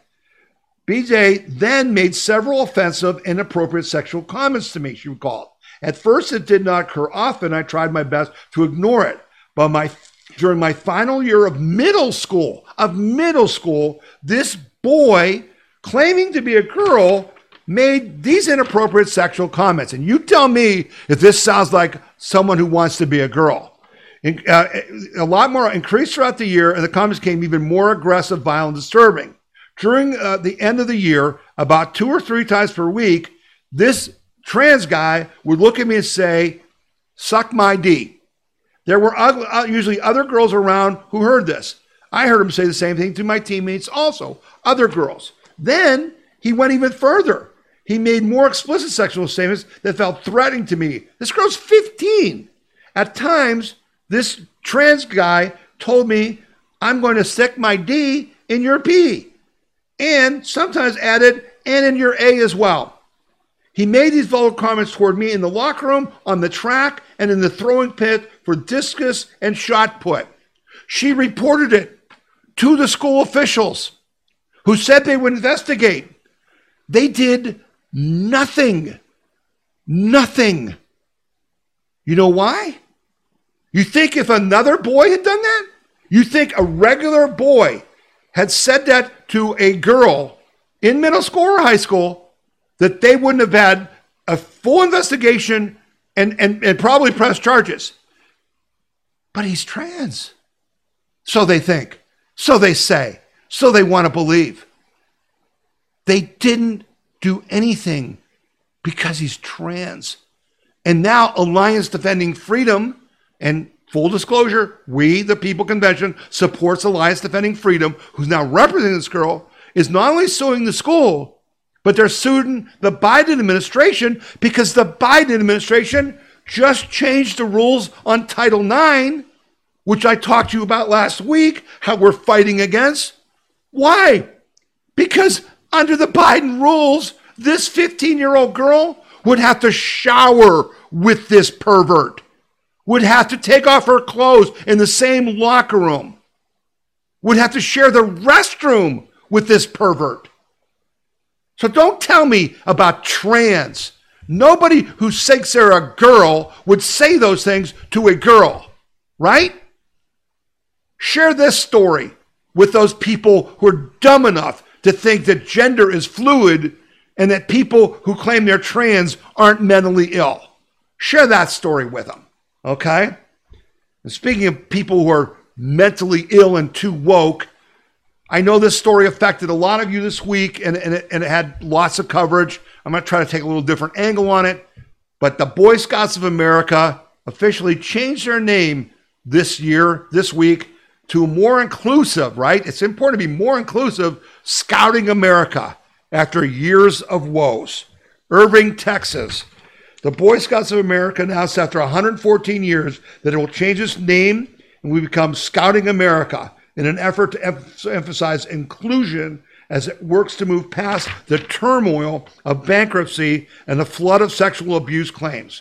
B J then made several offensive, inappropriate sexual comments to me, she recalled. At first, it did not occur often. I tried my best to ignore it. But my during my final year of middle school, of middle school, this boy, claiming to be a girl, made these inappropriate sexual comments. And you tell me if this sounds like someone who wants to be a girl. In, uh, a lot more increased throughout the year, and the comments became even more aggressive, violent, and disturbing. During uh, the end of the year, about two or three times per week, this trans guy would look at me and say, suck my D. There were ugly, uh, usually other girls around who heard this. I heard him say the same thing to my teammates also, other girls. Then he went even further. He made more explicit sexual statements that felt threatening to me. This girl's fifteen. At times, this trans guy told me, I'm going to stick my D in your pee. And sometimes added, and in your A as well. He made these vulgar comments toward me in the locker room, on the track, and in the throwing pit for discus and shot put. She reported it to the school officials who said they would investigate. They did nothing. Nothing. You know why? You think if another boy had done that? You think a regular boy had said that to a girl in middle school or high school, that they wouldn't have had a full investigation and, and, and probably press charges? But he's trans. So they think. So they say. So they want to believe. They didn't do anything because he's trans. And now Alliance Defending Freedom, and full disclosure, we, the People Convention, supports Alliance Defending Freedom, who's now representing this girl, is not only suing the school, but they're suing the Biden administration because the Biden administration just changed the rules on Title nine, which I talked to you about last week, how we're fighting against. Why? Because under the Biden rules, this fifteen-year-old girl would have to shower with this pervert, would have to take off her clothes in the same locker room, would have to share the restroom with this pervert. So don't tell me about trans. Nobody who thinks they're a girl would say those things to a girl, right? Share this story with those people who are dumb enough to think that gender is fluid and that people who claim they're trans aren't mentally ill. Share that story with them, okay? And speaking of people who are mentally ill and too woke, I know this story affected a lot of you this week, and, and, it, and it had lots of coverage. I'm going to try to take a little different angle on it. But the Boy Scouts of America officially changed their name this year, this week, to more inclusive, right? It's important to be more inclusive, Scouting America, after years of woes. Irving, Texas. The Boy Scouts of America announced after one hundred fourteen years that it will change its name and we become Scouting America in an effort to em- emphasize inclusion as it works to move past the turmoil of bankruptcy and the flood of sexual abuse claims.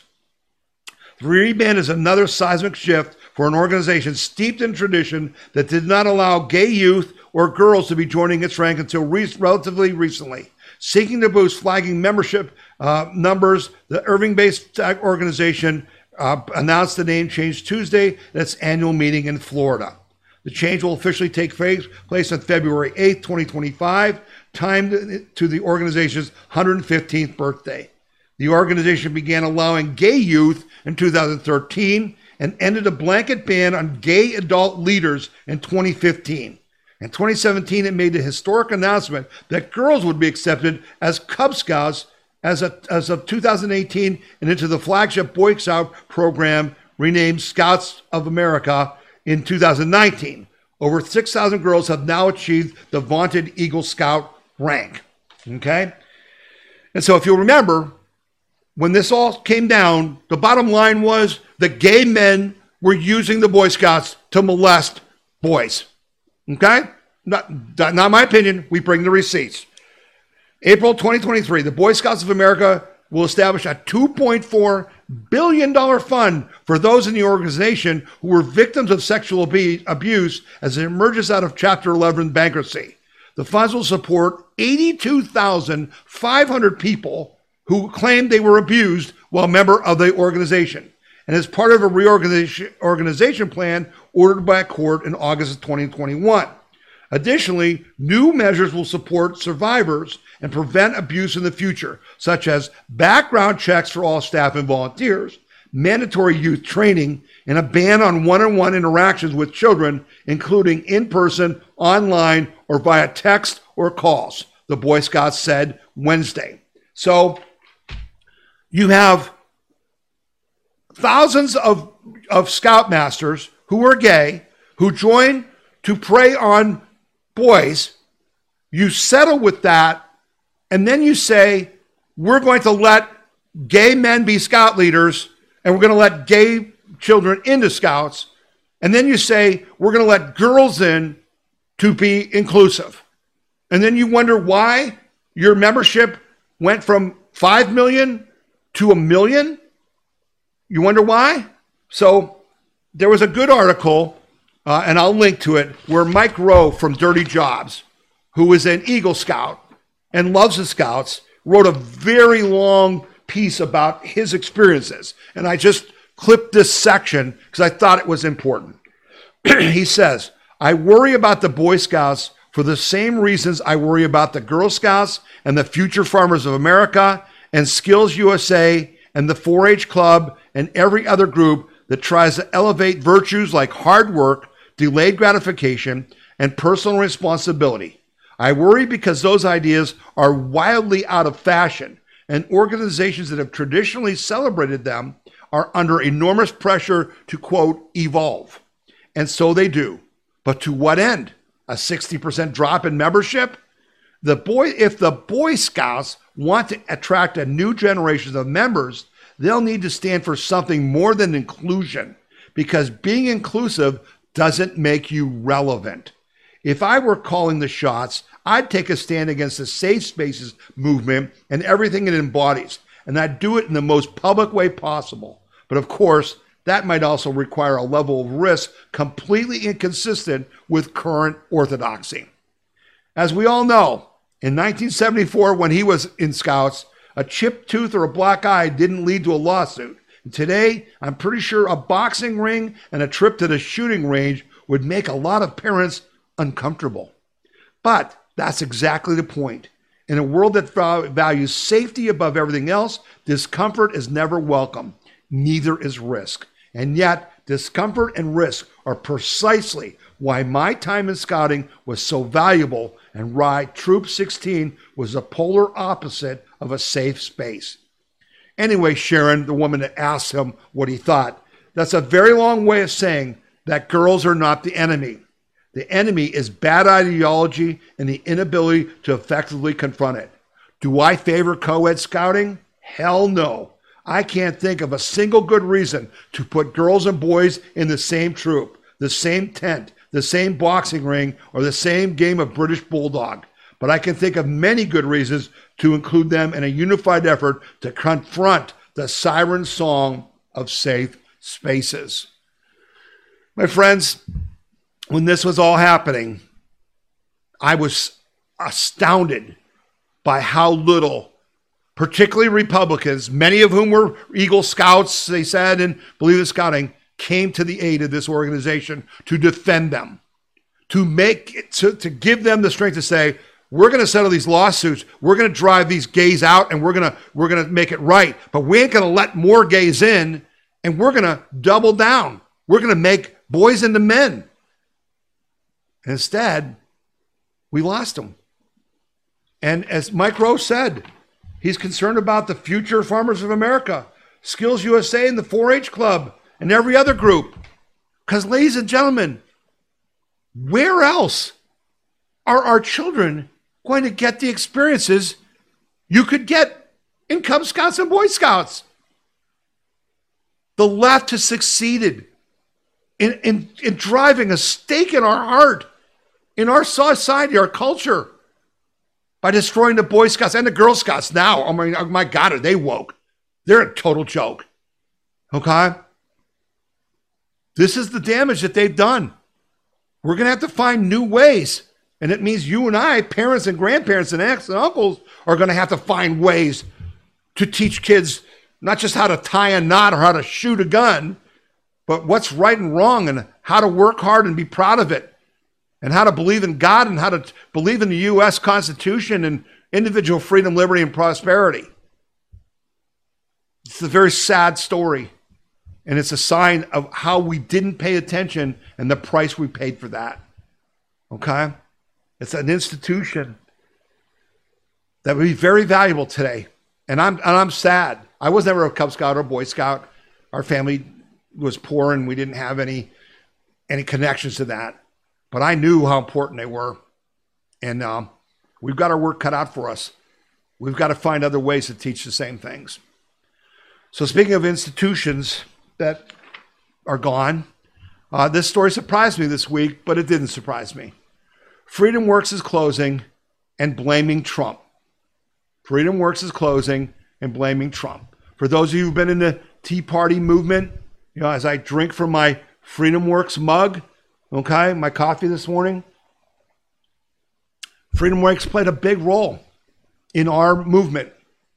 The rebrand is another seismic shift for an organization steeped in tradition that did not allow gay youth or girls to be joining its rank until re- relatively recently. Seeking to boost flagging membership uh, numbers, the Irving-based organization uh, announced the name change Tuesday at its annual meeting in Florida. The change will officially take place on February eighth, twenty twenty-five, timed to the organization's one hundred fifteenth birthday. The organization began allowing gay youth in two thousand thirteen and ended a blanket ban on gay adult leaders in twenty fifteen. In twenty seventeen, it made the historic announcement that girls would be accepted as Cub Scouts as, a, as of two thousand eighteen and into the flagship Boy Scout program renamed Scouts of America in two thousand nineteen. Over six thousand girls have now achieved the vaunted Eagle Scout rank. Okay? And so if you'll remember, when this all came down, the bottom line was the gay men were using the Boy Scouts to molest boys. Okay? Not, not my opinion. We bring the receipts. April twenty twenty-three, the Boy Scouts of America will establish a two point four billion dollars fund for those in the organization who were victims of sexual abuse as it emerges out of Chapter eleven bankruptcy. The funds will support eighty-two thousand five hundred people who claimed they were abused while a member of the organization, and as part of a reorganization organization plan ordered by a court in August of twenty twenty-one. Additionally, new measures will support survivors and prevent abuse in the future, such as background checks for all staff and volunteers, mandatory youth training, and a ban on one-on-one interactions with children, including in-person, online, or via text or calls, the Boy Scouts said Wednesday. So you have thousands of, of scoutmasters who are gay, who join to prey on boys. You settle with that, and then you say, we're going to let gay men be scout leaders, and we're going to let gay children into scouts. And then you say, we're going to let girls in to be inclusive. And then you wonder why your membership went from five million to a million? You wonder why? So there was a good article, uh, and I'll link to it, where Mike Rowe from Dirty Jobs, who is an Eagle Scout and loves the Scouts, wrote a very long piece about his experiences. And I just clipped this section because I thought it was important. He says, I worry about the Boy Scouts for the same reasons I worry about the Girl Scouts and the Future Farmers of America and Skills U S A and the four H Club and every other group that tries to elevate virtues like hard work, delayed gratification, and personal responsibility. I worry because those ideas are wildly out of fashion, and organizations that have traditionally celebrated them are under enormous pressure to, quote, evolve. And so they do. But to what end? A sixty percent drop in membership? The boy, if the Boy Scouts want to attract a new generation of members, they'll need to stand for something more than inclusion, because being inclusive doesn't make you relevant. If I were calling the shots, I'd take a stand against the Safe Spaces movement and everything it embodies, and I'd do it in the most public way possible. But of course, that might also require a level of risk completely inconsistent with current orthodoxy. As we all know, in nineteen seventy-four, when he was in Scouts, a chipped tooth or a black eye didn't lead to a lawsuit. And today, I'm pretty sure a boxing ring and a trip to the shooting range would make a lot of parents uncomfortable. But that's exactly the point. In a world that values safety above everything else, discomfort is never welcome. Neither is risk. And yet, discomfort and risk are precisely why my time in scouting was so valuable and why Troop sixteen was the polar opposite of a safe space. Anyway, Sharon, the woman that asked him what he thought, that's a very long way of saying that girls are not the enemy. The enemy is bad ideology and the inability to effectively confront it. Do I favor co-ed scouting? Hell no. I can't think of a single good reason to put girls and boys in the same troop, the same tent, the same boxing ring, or the same game of British Bulldog. But I can think of many good reasons to include them in a unified effort to confront the siren song of safe spaces. My friends, when this was all happening, I was astounded by how little, particularly Republicans, many of whom were Eagle Scouts, they said, and believe in scouting, came to the aid of this organization to defend them, to make to, to give them the strength to say, we're going to settle these lawsuits, we're going to drive these gays out, and we're going to we're going to make it right, but we ain't going to let more gays in, and we're going to double down. We're going to make boys into men. And instead, we lost them. And as Mike Rowe said, he's concerned about the Future Farmers of America, Skills U S A, and the four H Club, and every other group. Because, ladies and gentlemen, where else are our children going to get the experiences you could get in Cub Scouts and Boy Scouts? The left has succeeded in, in, in driving a stake in our heart, in our society, our culture, by destroying the Boy Scouts and the Girl Scouts now. Oh my, oh my God, are they woke? They're a total joke. Okay? This is the damage that they've done. We're going to have to find new ways. And it means you and I, parents and grandparents and aunts and uncles, are going to have to find ways to teach kids not just how to tie a knot or how to shoot a gun, but what's right and wrong and how to work hard and be proud of it, and how to believe in God and how to believe in the U S Constitution and individual freedom, liberty, and prosperity. It's a very sad story, and it's a sign of how we didn't pay attention and the price we paid for that. Okay? It's an institution that would be very valuable today, and I'm and I'm sad. I was never a Cub Scout or Boy Scout. Our family was poor, and we didn't have any any connections to that. But I knew how important they were. And um, we've got our work cut out for us. We've got to find other ways to teach the same things. So speaking of institutions that are gone, uh, this story surprised me this week, but it didn't surprise me. FreedomWorks is closing and blaming Trump. Freedom Works is closing and blaming Trump. For those of you who've been in the Tea Party movement, you know, as I drink from my Freedom Works mug, okay, my coffee this morning, Freedom Works played a big role in our movement.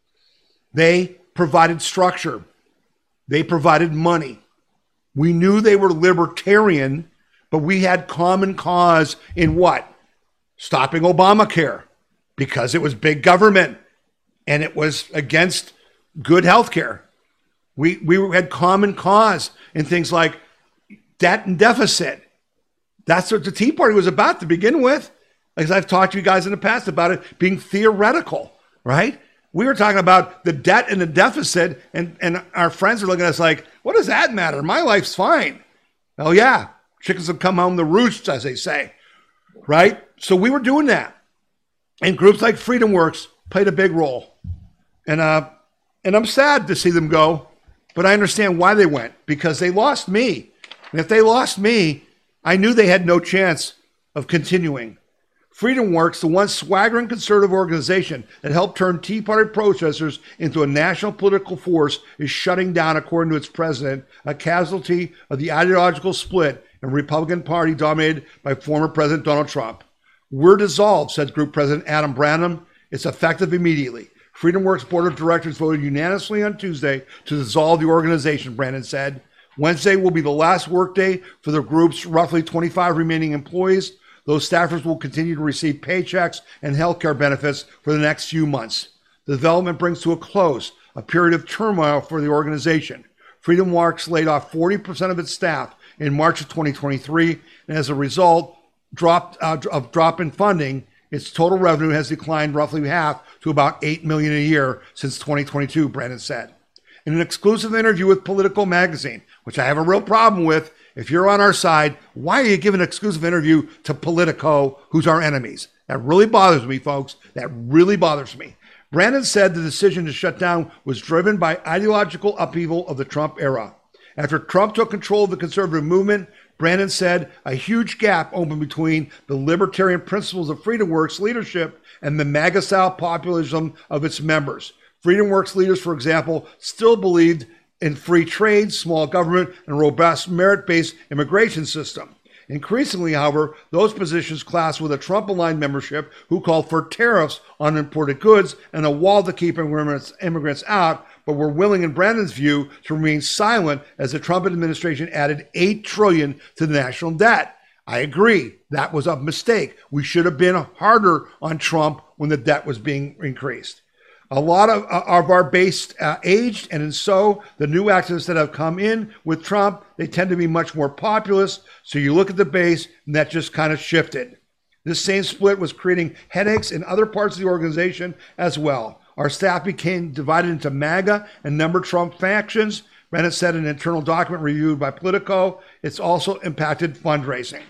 They provided structure. They provided money. We knew they were libertarian, but we had common cause in what? Stopping Obamacare, because it was big government and it was against good health care. We, we had common cause in things like debt and deficit. That's what the Tea Party was about to begin with. As I've talked to you guys in the past about it being theoretical, right? We were talking about the debt and the deficit, and, and our friends are looking at us like, what does that matter? My life's fine. Oh, yeah. Chickens have come home to roost, as they say, right? So we were doing that. And groups like Freedom Works played a big role. And, uh, and I'm sad to see them go, but I understand why they went, because they lost me. And if they lost me, I knew they had no chance of continuing. Freedom Works, the once swaggering conservative organization that helped turn Tea Party protesters into a national political force, is shutting down, according to its president, a casualty of the ideological split in the Republican Party dominated by former President Donald Trump. We're dissolved, said Group President Adam Branham. It's effective immediately. Freedom Works Board of Directors voted unanimously on Tuesday to dissolve the organization, Brandon said. Wednesday will be the last workday for the group's roughly twenty-five remaining employees. Those staffers will continue to receive paychecks and health care benefits for the next few months. The development brings to a close a period of turmoil for the organization. Freedom Works laid off forty percent of its staff in March of twenty twenty-three, and as a result dropped, uh, of drop in funding, its total revenue has declined roughly half to about eight million dollars a year since twenty twenty-two, Brandon said. In an exclusive interview with Politico magazine, which I have a real problem with, if you're on our side, why are you giving an exclusive interview to Politico, who's our enemies? That really bothers me, folks. That really bothers me. Brandon said the decision to shut down was driven by ideological upheaval of the Trump era. After Trump took control of the conservative movement, Brandon said a huge gap opened between the libertarian principles of Freedom Works leadership and the MAGA-style populism of its members. Freedom Works leaders, for example, still believed in free trade, small government, and a robust merit-based immigration system. Increasingly, however, those positions clashed with a Trump-aligned membership who called for tariffs on imported goods and a wall to keep immigrants, immigrants out, but were willing, in Brandon's view, to remain silent as the Trump administration added eight trillion dollars to the national debt. I agree. That was a mistake. We should have been harder on Trump when the debt was being increased. A lot of, uh, of our base uh, aged, and so the new activists that have come in with Trump, they tend to be much more populist. So you look at the base, and that just kind of shifted. This same split was creating headaches in other parts of the organization as well. Our staff became divided into MAGA and number Trump factions. Bennett said in an internal document reviewed by Politico, it's also impacted fundraising.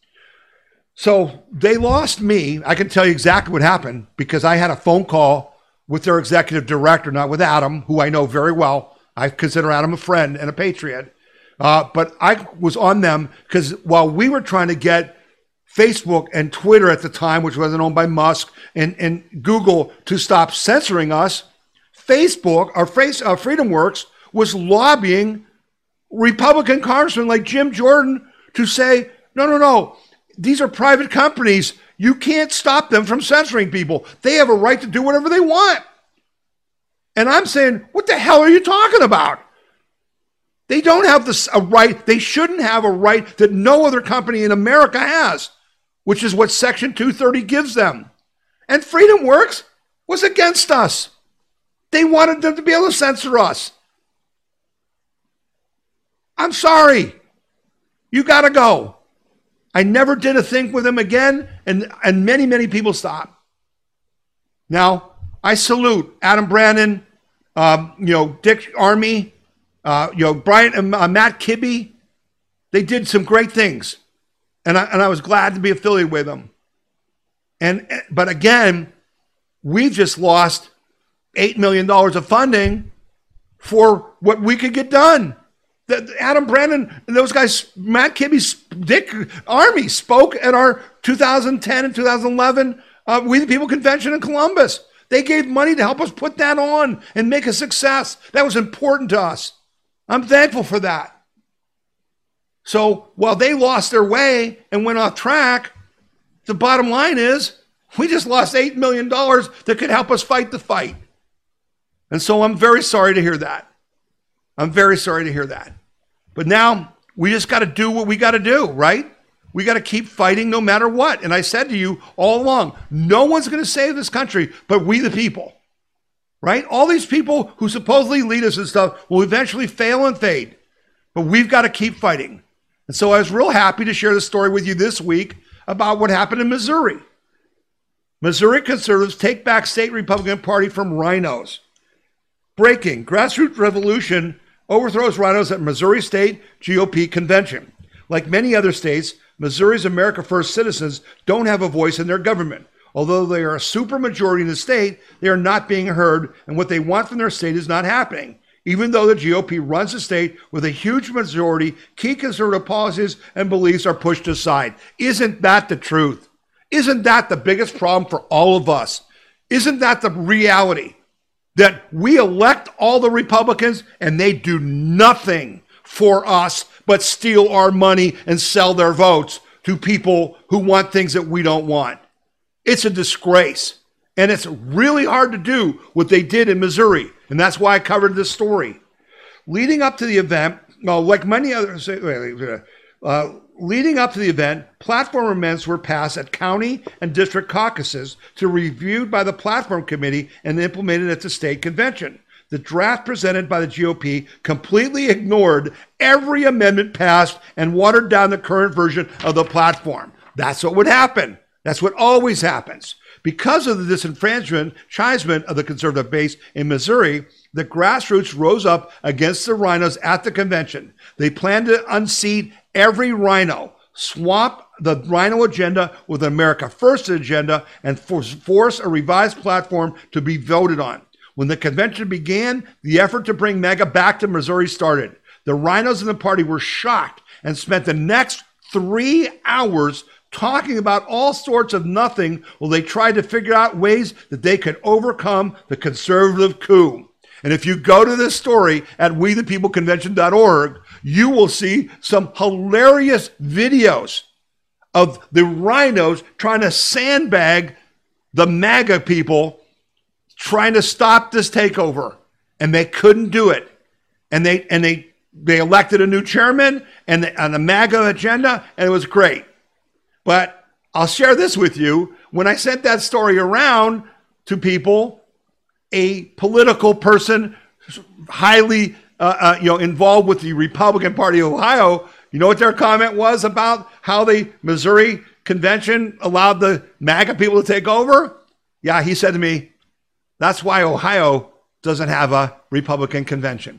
So they lost me. I can tell you exactly what happened because I had a phone call with their executive director, not with Adam, who I know very well. I consider Adam a friend and a patriot. Uh, but I was on them because while we were trying to get Facebook and Twitter at the time, which wasn't owned by Musk, and, and Google to stop censoring us, Facebook, our face, uh, Freedom Works, was lobbying Republican congressmen like Jim Jordan to say, no, no, no, these are private companies. You can't stop them from censoring people. They have a right to do whatever they want. And I'm saying, what the hell are you talking about? They don't have this a right. They shouldn't have a right that no other company in America has, which is what Section two thirty gives them. And Freedom Works was against us. They wanted them to be able to censor us. I'm sorry. You got to go. I never did a thing with him again, and, and many, many people stopped. Now, I salute Adam Brannon, um, you know, Dick Armey, uh, you know, Brian, uh, Matt Kibbe. They did some great things, and I, and I was glad to be affiliated with them. And but again, we just lost eight million dollars of funding for what we could get done. The, Adam Brannon and those guys, Matt Kibbe, Dick Armey spoke at our two thousand ten and two thousand eleven uh, We the People convention in Columbus. They gave money to help us put that on and make a success. That was important to us. I'm thankful for that. So while they lost their way and went off track, the bottom line is we just lost eight million dollars that could help us fight the fight. And so I'm very sorry to hear that. I'm very sorry to hear that. But now we just got to do what we got to do, right? We got to keep fighting no matter what. And I said to you all along, no one's going to save this country but we the people, right? All these people who supposedly lead us and stuff will eventually fail and fade. But we've got to keep fighting. And so I was real happy to share the story with you this week about what happened in Missouri. Missouri conservatives take back state Republican Party from rhinos. Breaking, grassroots revolution overthrows rhinos at Missouri State G O P convention. Like many other states, Missouri's America First citizens don't have a voice in their government. Although they are a supermajority in the state, they are not being heard, and what they want from their state is not happening. Even though the G O P runs the state with a huge majority, key conservative policies and beliefs are pushed aside. Isn't that the truth? Isn't that the biggest problem for all of us? Isn't that the reality? That we elect all the Republicans and they do nothing for us but steal our money and sell their votes to people who want things that we don't want. It's a disgrace. And it's really hard to do what they did in Missouri. And that's why I covered this story. Leading up to the event, well, like many others, uh, leading up to the event, platform amendments were passed at county and district caucuses to be reviewed by the platform committee and implemented at the state convention. The draft presented by the G O P completely ignored every amendment passed and watered down the current version of the platform. That's what would happen. That's what always happens. Because of the disenfranchisement of the conservative base in Missouri, the grassroots rose up against the rhinos at the convention. They planned to unseat every rhino, swap the rhino agenda with an America First agenda, and force a revised platform to be voted on. When the convention began, the effort to bring MAGA back to Missouri started. The rhinos in the party were shocked and spent the next three hours talking about all sorts of nothing while they tried to figure out ways that they could overcome the conservative coup. And if you go to this story at we the people convention dot org, you will see some hilarious videos of the rhinos trying to sandbag the MAGA people trying to stop this takeover. And they couldn't do it. And they and they they elected a new chairman and the, on the MAGA agenda, and it was great. But I'll share this with you. When I sent that story around to people, a political person highly uh, uh, you know, involved with the Republican Party of Ohio, you know what their comment was about how the Missouri convention allowed the MAGA people to take over? Yeah, he said to me, that's why Ohio doesn't have a Republican convention.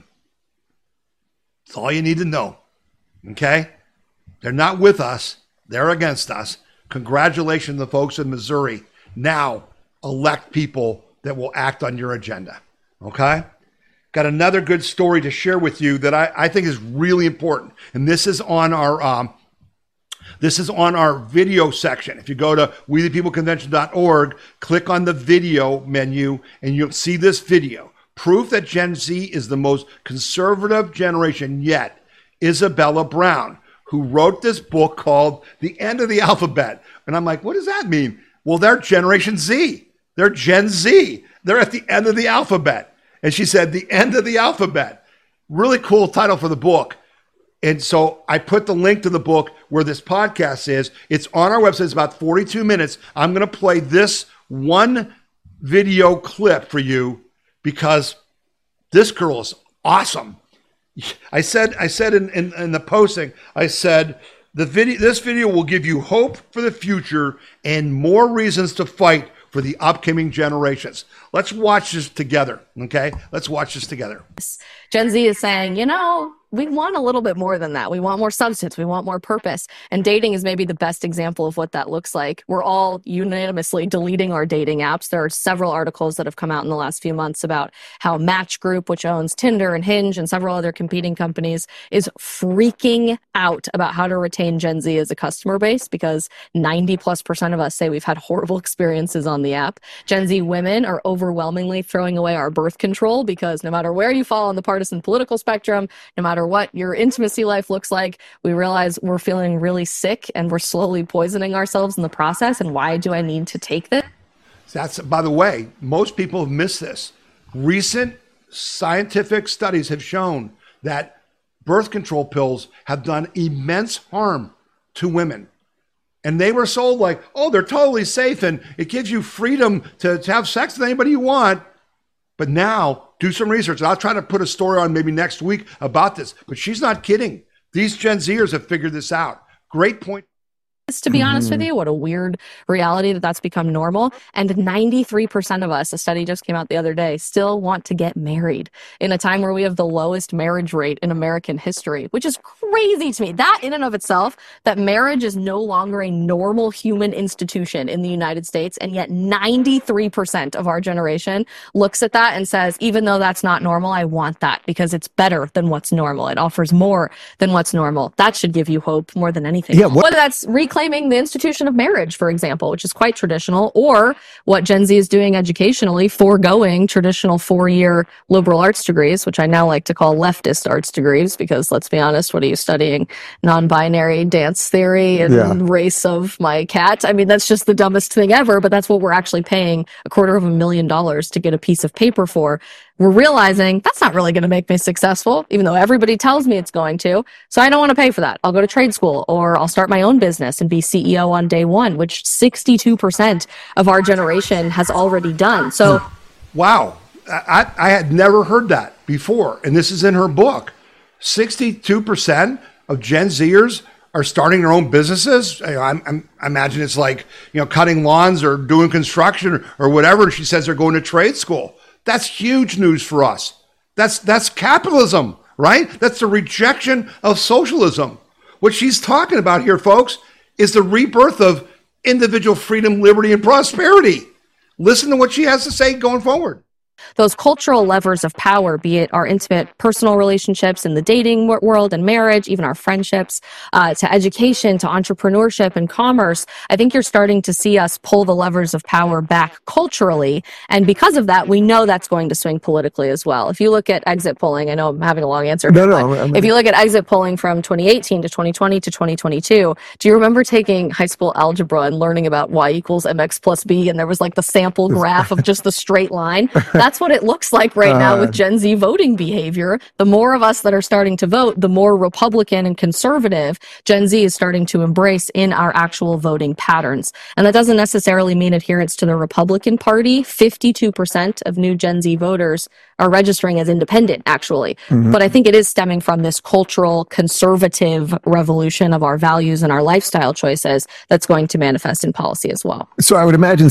That's all you need to know. Okay? They're not with us. They're against us. Congratulations to the folks in Missouri. Now, elect people that will act on your agenda. Okay? Got another good story to share with you that I, I think is really important. And this is on our um, this is on our video section. If you go to we the people convention dot org, click on the video menu, and you'll see this video. Proof that Gen Z is the most conservative generation yet. Isabella Brown, who wrote this book called The End of the Alphabet. And I'm like, what does that mean? Well, they're Generation Z. They're Gen Z. They're at the end of the alphabet. And she said, The End of the Alphabet. Really cool title for the book. And so I put the link to the book where this podcast is. It's on our website. It's about forty-two minutes. I'm going to play this one video clip for you because this girl is awesome. I said, I said in, in, in the posting, I said, the video, this video will give you hope for the future and more reasons to fight for the upcoming generations. Let's watch this together, okay? Let's watch this together. Gen Z is saying, you know, we want a little bit more than that. We want more substance. We want more purpose. And dating is maybe the best example of what that looks like. We're all unanimously deleting our dating apps. There are several articles that have come out in the last few months about how Match Group, which owns Tinder and Hinge and several other competing companies, is freaking out about how to retain Gen Z as a customer base, because ninety plus percent of us say we've had horrible experiences on the app. Gen Z women are overwhelmingly throwing away our birth control because no matter where you fall on the partisan political spectrum, no matter what your intimacy life looks like, we realize we're feeling really sick and we're slowly poisoning ourselves in the process. And why do I need to take this? That's, by the way, most people have missed this. Recent scientific studies have shown that birth control pills have done immense harm to women. And they were sold like, oh, they're totally safe and it gives you freedom to, to have sex with anybody you want. But now, do some research. I'll try to put a story on maybe next week about this. But she's not kidding. These Gen Zers have figured this out. Great point. To be honest with you, what a weird reality that that's become normal. And ninety-three percent of us, a study just came out the other day, still want to get married in a time where we have the lowest marriage rate in American history, which is crazy to me. That in and of itself, that marriage is no longer a normal human institution in the United States. And yet ninety-three percent of our generation looks at that and says, even though that's not normal, I want that because it's better than what's normal. It offers more than what's normal. That should give you hope more than anything. Yeah, what- Whether that's reclaiming the institution of marriage, for example, which is quite traditional, or what Gen Z is doing educationally, foregoing traditional four-year liberal arts degrees, which I now like to call leftist arts degrees, because let's be honest, what are you studying? Non-binary dance theory and yeah. race of my cat? I mean, that's just the dumbest thing ever, but that's what we're actually paying a quarter of a million dollars to get a piece of paper for. We're realizing that's not really going to make me successful, even though everybody tells me it's going to. So I don't want to pay for that. I'll go to trade school or I'll start my own business and be C E O on day one, which sixty-two percent of our generation has already done. So, wow, I, I had never heard that before. And this is in her book. sixty-two percent of Gen Zers are starting their own businesses. You know, I'm, I'm, I imagine it's like, you know, cutting lawns or doing construction or, or whatever. And she says they're going to trade school. That's huge news for us. That's that's capitalism, right? That's the rejection of socialism. What she's talking about here, folks, is the rebirth of individual freedom, liberty, and prosperity. Listen to what she has to say going forward. Those cultural levers of power, be it our intimate personal relationships in the dating world and marriage, even our friendships, uh, to education, to entrepreneurship and commerce, I think you're starting to see us pull the levers of power back culturally. And because of that, we know that's going to swing politically as well. If you look at exit polling, I know I'm having a long answer. No, no, I mean, if you look at exit polling from twenty eighteen to twenty twenty to twenty twenty-two, do you remember taking high school algebra and learning about y equals mx plus b? And there was like the sample graph of just the straight line. That's what it looks like right now with Gen Z voting behavior. The more of us that are starting to vote, the more Republican and conservative Gen Z is starting to embrace in our actual voting patterns. And that doesn't necessarily mean adherence to the Republican Party. fifty-two percent of new Gen Z voters are registering as independent, actually. Mm-hmm. But I think it is stemming from this cultural conservative revolution of our values and our lifestyle choices that's going to manifest in policy as well. So I would imagine.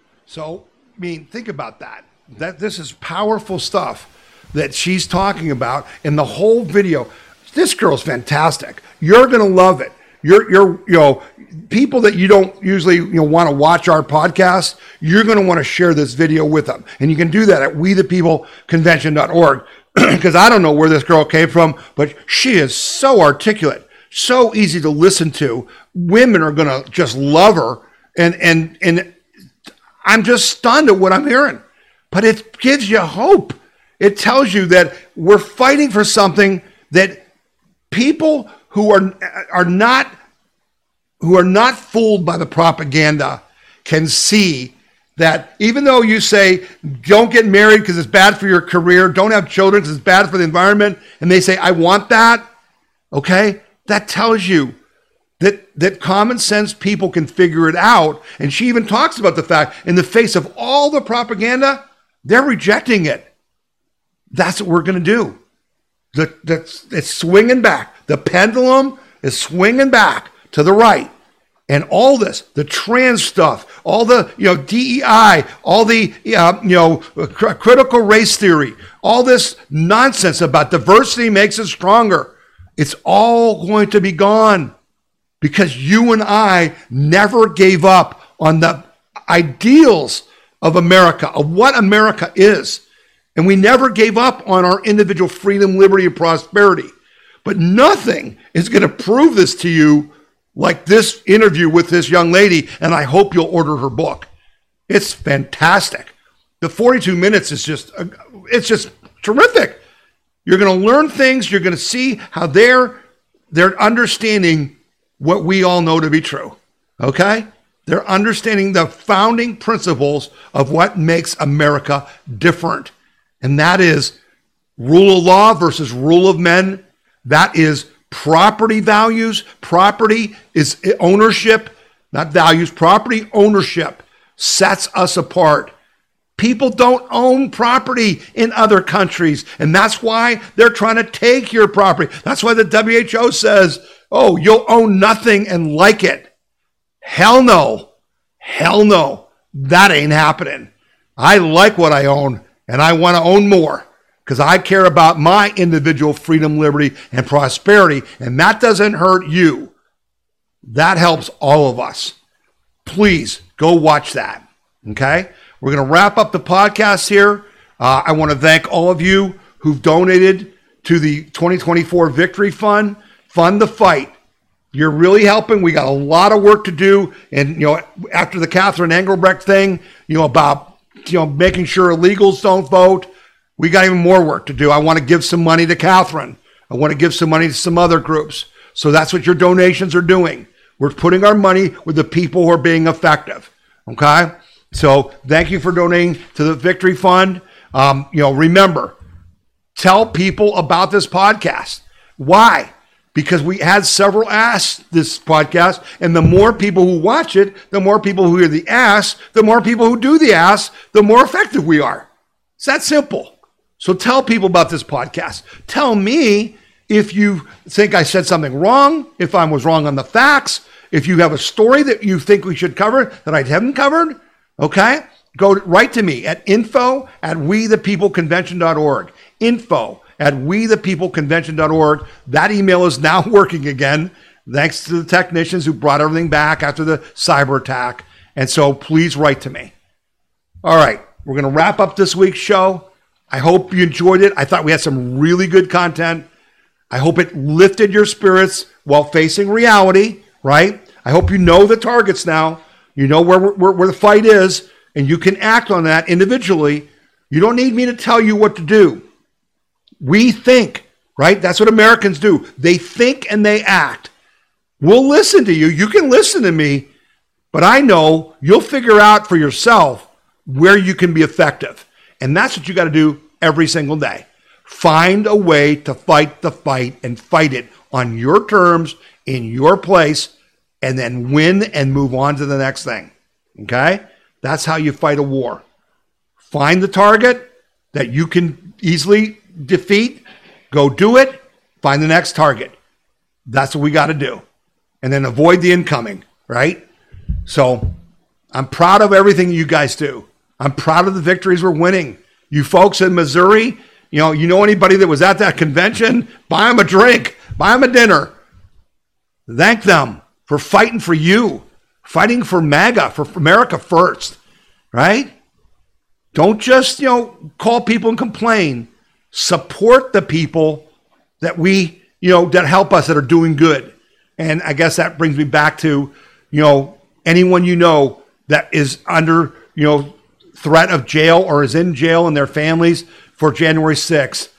So, I mean, think about that. That this is powerful stuff that she's talking about in the whole video. This girl's fantastic. You're going to love it. You're, you're, you know, people that you don't usually, you know, want to watch our podcast, you're going to want to share this video with them. And you can do that at we the people convention dot org, because I don't know where this girl came from, but she is so articulate, so easy to listen to. Women are going to just love her. And, and, and I'm just stunned at what I'm hearing. But it gives you hope. It tells you that we're fighting for something that people who are are not who are not fooled by the propaganda can see that even though you say don't get married because it's bad for your career, don't have children because it's bad for the environment, and they say I want that, okay? That tells you that that common sense people can figure it out. And she even talks about the fact in the face of all the propaganda, they're rejecting it. That's what we're going to do. The, the, it's swinging back. The pendulum is swinging back to the right. And all this, the trans stuff, all the, you know, D E I, all the, uh, you know, cr- critical race theory, all this nonsense about diversity makes us stronger. It's all going to be gone because you and I never gave up on the ideals of America, of what America is. And we never gave up on our individual freedom, liberty, and prosperity. But nothing is going to prove this to you like this interview with this young lady, and I hope you'll order her book. It's fantastic. The forty-two minutes is just, it's just terrific. You're going to learn things. You're going to see how they're, they're understanding what we all know to be true, okay? They're understanding the founding principles of what makes America different, and that is rule of law versus rule of men. That is property values. Property is ownership, not values. Property ownership sets us apart. People don't own property in other countries, and that's why they're trying to take your property. That's why the W H O says, oh, you'll own nothing and like it. Hell no. Hell no. That ain't happening. I like what I own, and I want to own more, because I care about my individual freedom, liberty, and prosperity, and that doesn't hurt you. That helps all of us. Please go watch that, okay? We're going to wrap up the podcast here. Uh, I want to thank all of you who've donated to the twenty twenty-four Victory Fund. Fund the fight. You're really helping. We got a lot of work to do, and you know, after the Catherine Engelbrecht thing, you know, about you know making sure illegals don't vote, we got even more work to do. I want to give some money to Catherine. I want to give some money to some other groups. So that's what your donations are doing. We're putting our money with the people who are being effective. Okay? So thank you for donating to the Victory Fund. Um, you know, remember, tell people about this podcast. Why? Because we had several asks this podcast, and the more people who watch it, the more people who hear the ask, the more people who do the ask, the more effective we are. It's that simple. So tell people about this podcast. Tell me if you think I said something wrong, if I was wrong on the facts, if you have a story that you think we should cover that I haven't covered, okay? Go right to me at info at we the people convention dot org. Info at we the people convention dot org. That email is now working again, thanks to the technicians who brought everything back after the cyber attack. And so please write to me. All right, we're going to wrap up this week's show. I hope you enjoyed it. I thought we had some really good content. I hope it lifted your spirits while facing reality, right? I hope you know the targets now. You know where, where, where the fight is, and you can act on that individually. You don't need me to tell you what to do. We think, right? That's what Americans do. They think and they act. We'll listen to you. You can listen to me, but I know you'll figure out for yourself where you can be effective. And that's what you got to do every single day. Find a way to fight the fight and fight it on your terms, in your place, and then win and move on to the next thing. Okay? That's how you fight a war. Find the target that you can easily defeat. Go do it. Find the next target. That's what we got to do. And then avoid the incoming, right? So I'm proud of everything you guys do. I'm proud of the victories we're winning. You folks in Missouri, you know, you know anybody that was at that convention, buy them a drink, buy them a dinner. Thank them for fighting for you, fighting for MAGA, for America first, right? Don't just, you know, call people and complain. Support the people that we, you know, that help us, that are doing good. And I guess that brings me back to, you know, anyone you know that is under, you know, threat of jail or is in jail and their families for January sixth,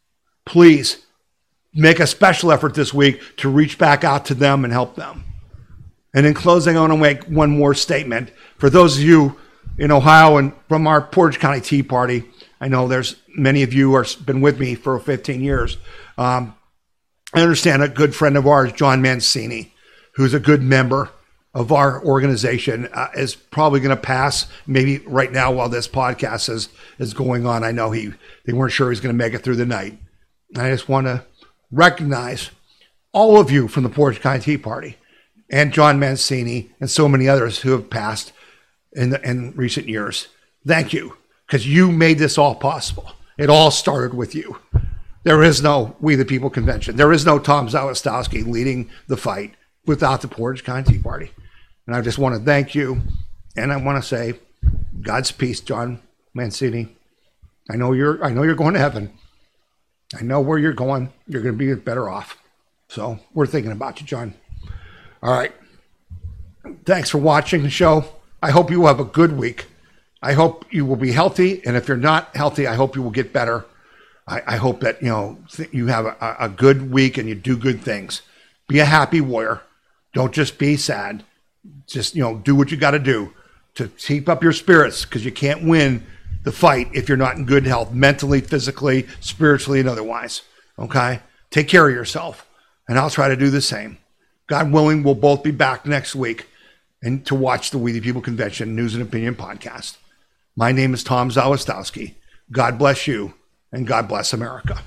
please make a special effort this week to reach back out to them and help them. And in closing, I want to make one more statement. For those of you in Ohio and from our Portage County Tea Party, I know there's many of you who have been with me for fifteen years. Um, I understand a good friend of ours, John Mancini, who's a good member of our organization, uh, is probably going to pass maybe right now while this podcast is, is going on. I know he they weren't sure he's going to make it through the night. I just want to recognize all of you from the Portage County Tea Party. and John Mancini and so many others who have passed in, the, in recent years. Thank you, because you made this all possible. It all started with you. There is no We the People convention. There is no Tom Zawistowski leading the fight without the Portage County Tea Party. And I just want to thank you. And I want to say, God's peace, John Mancini. I know you're I know you're going to heaven. I know where you're going. You're going to be better off. So we're thinking about you, John. All right. Thanks for watching the show. I hope you have a good week. I hope you will be healthy. And if you're not healthy, I hope you will get better. I, I hope that, you know, th- you have a, a good week and you do good things. Be a happy warrior. Don't just be sad. Just, you know, do what you got to do to keep up your spirits, because you can't win the fight if you're not in good health, mentally, physically, spiritually, and otherwise. Okay? Take care of yourself. And I'll try to do the same. God willing, we'll both be back next week and to watch the We the People Convention News and Opinion podcast. My name is Tom Zawistowski. God bless you, and God bless America.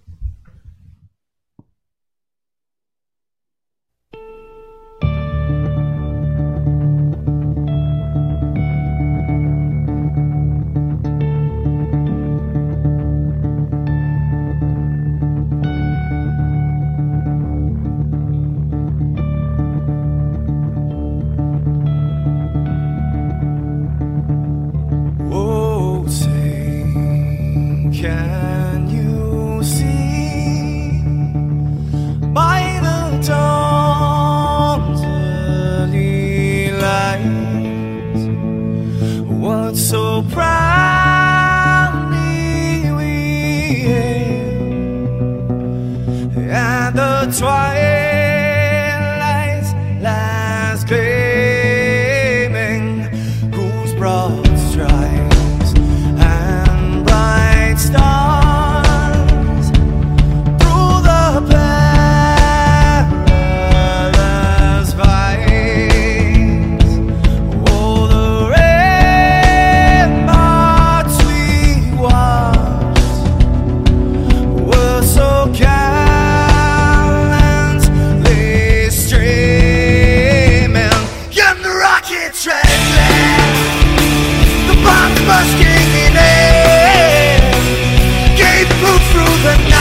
Can you see by the dawn's early light what so proudly we hailed at the twilight's last gleaming, whose broad stripes and bright stars through the perilous fights, oh, the ramparts we watched were so gallantly streaming, and the rockets trembling, the bombs bursting in air, gave proof through the night.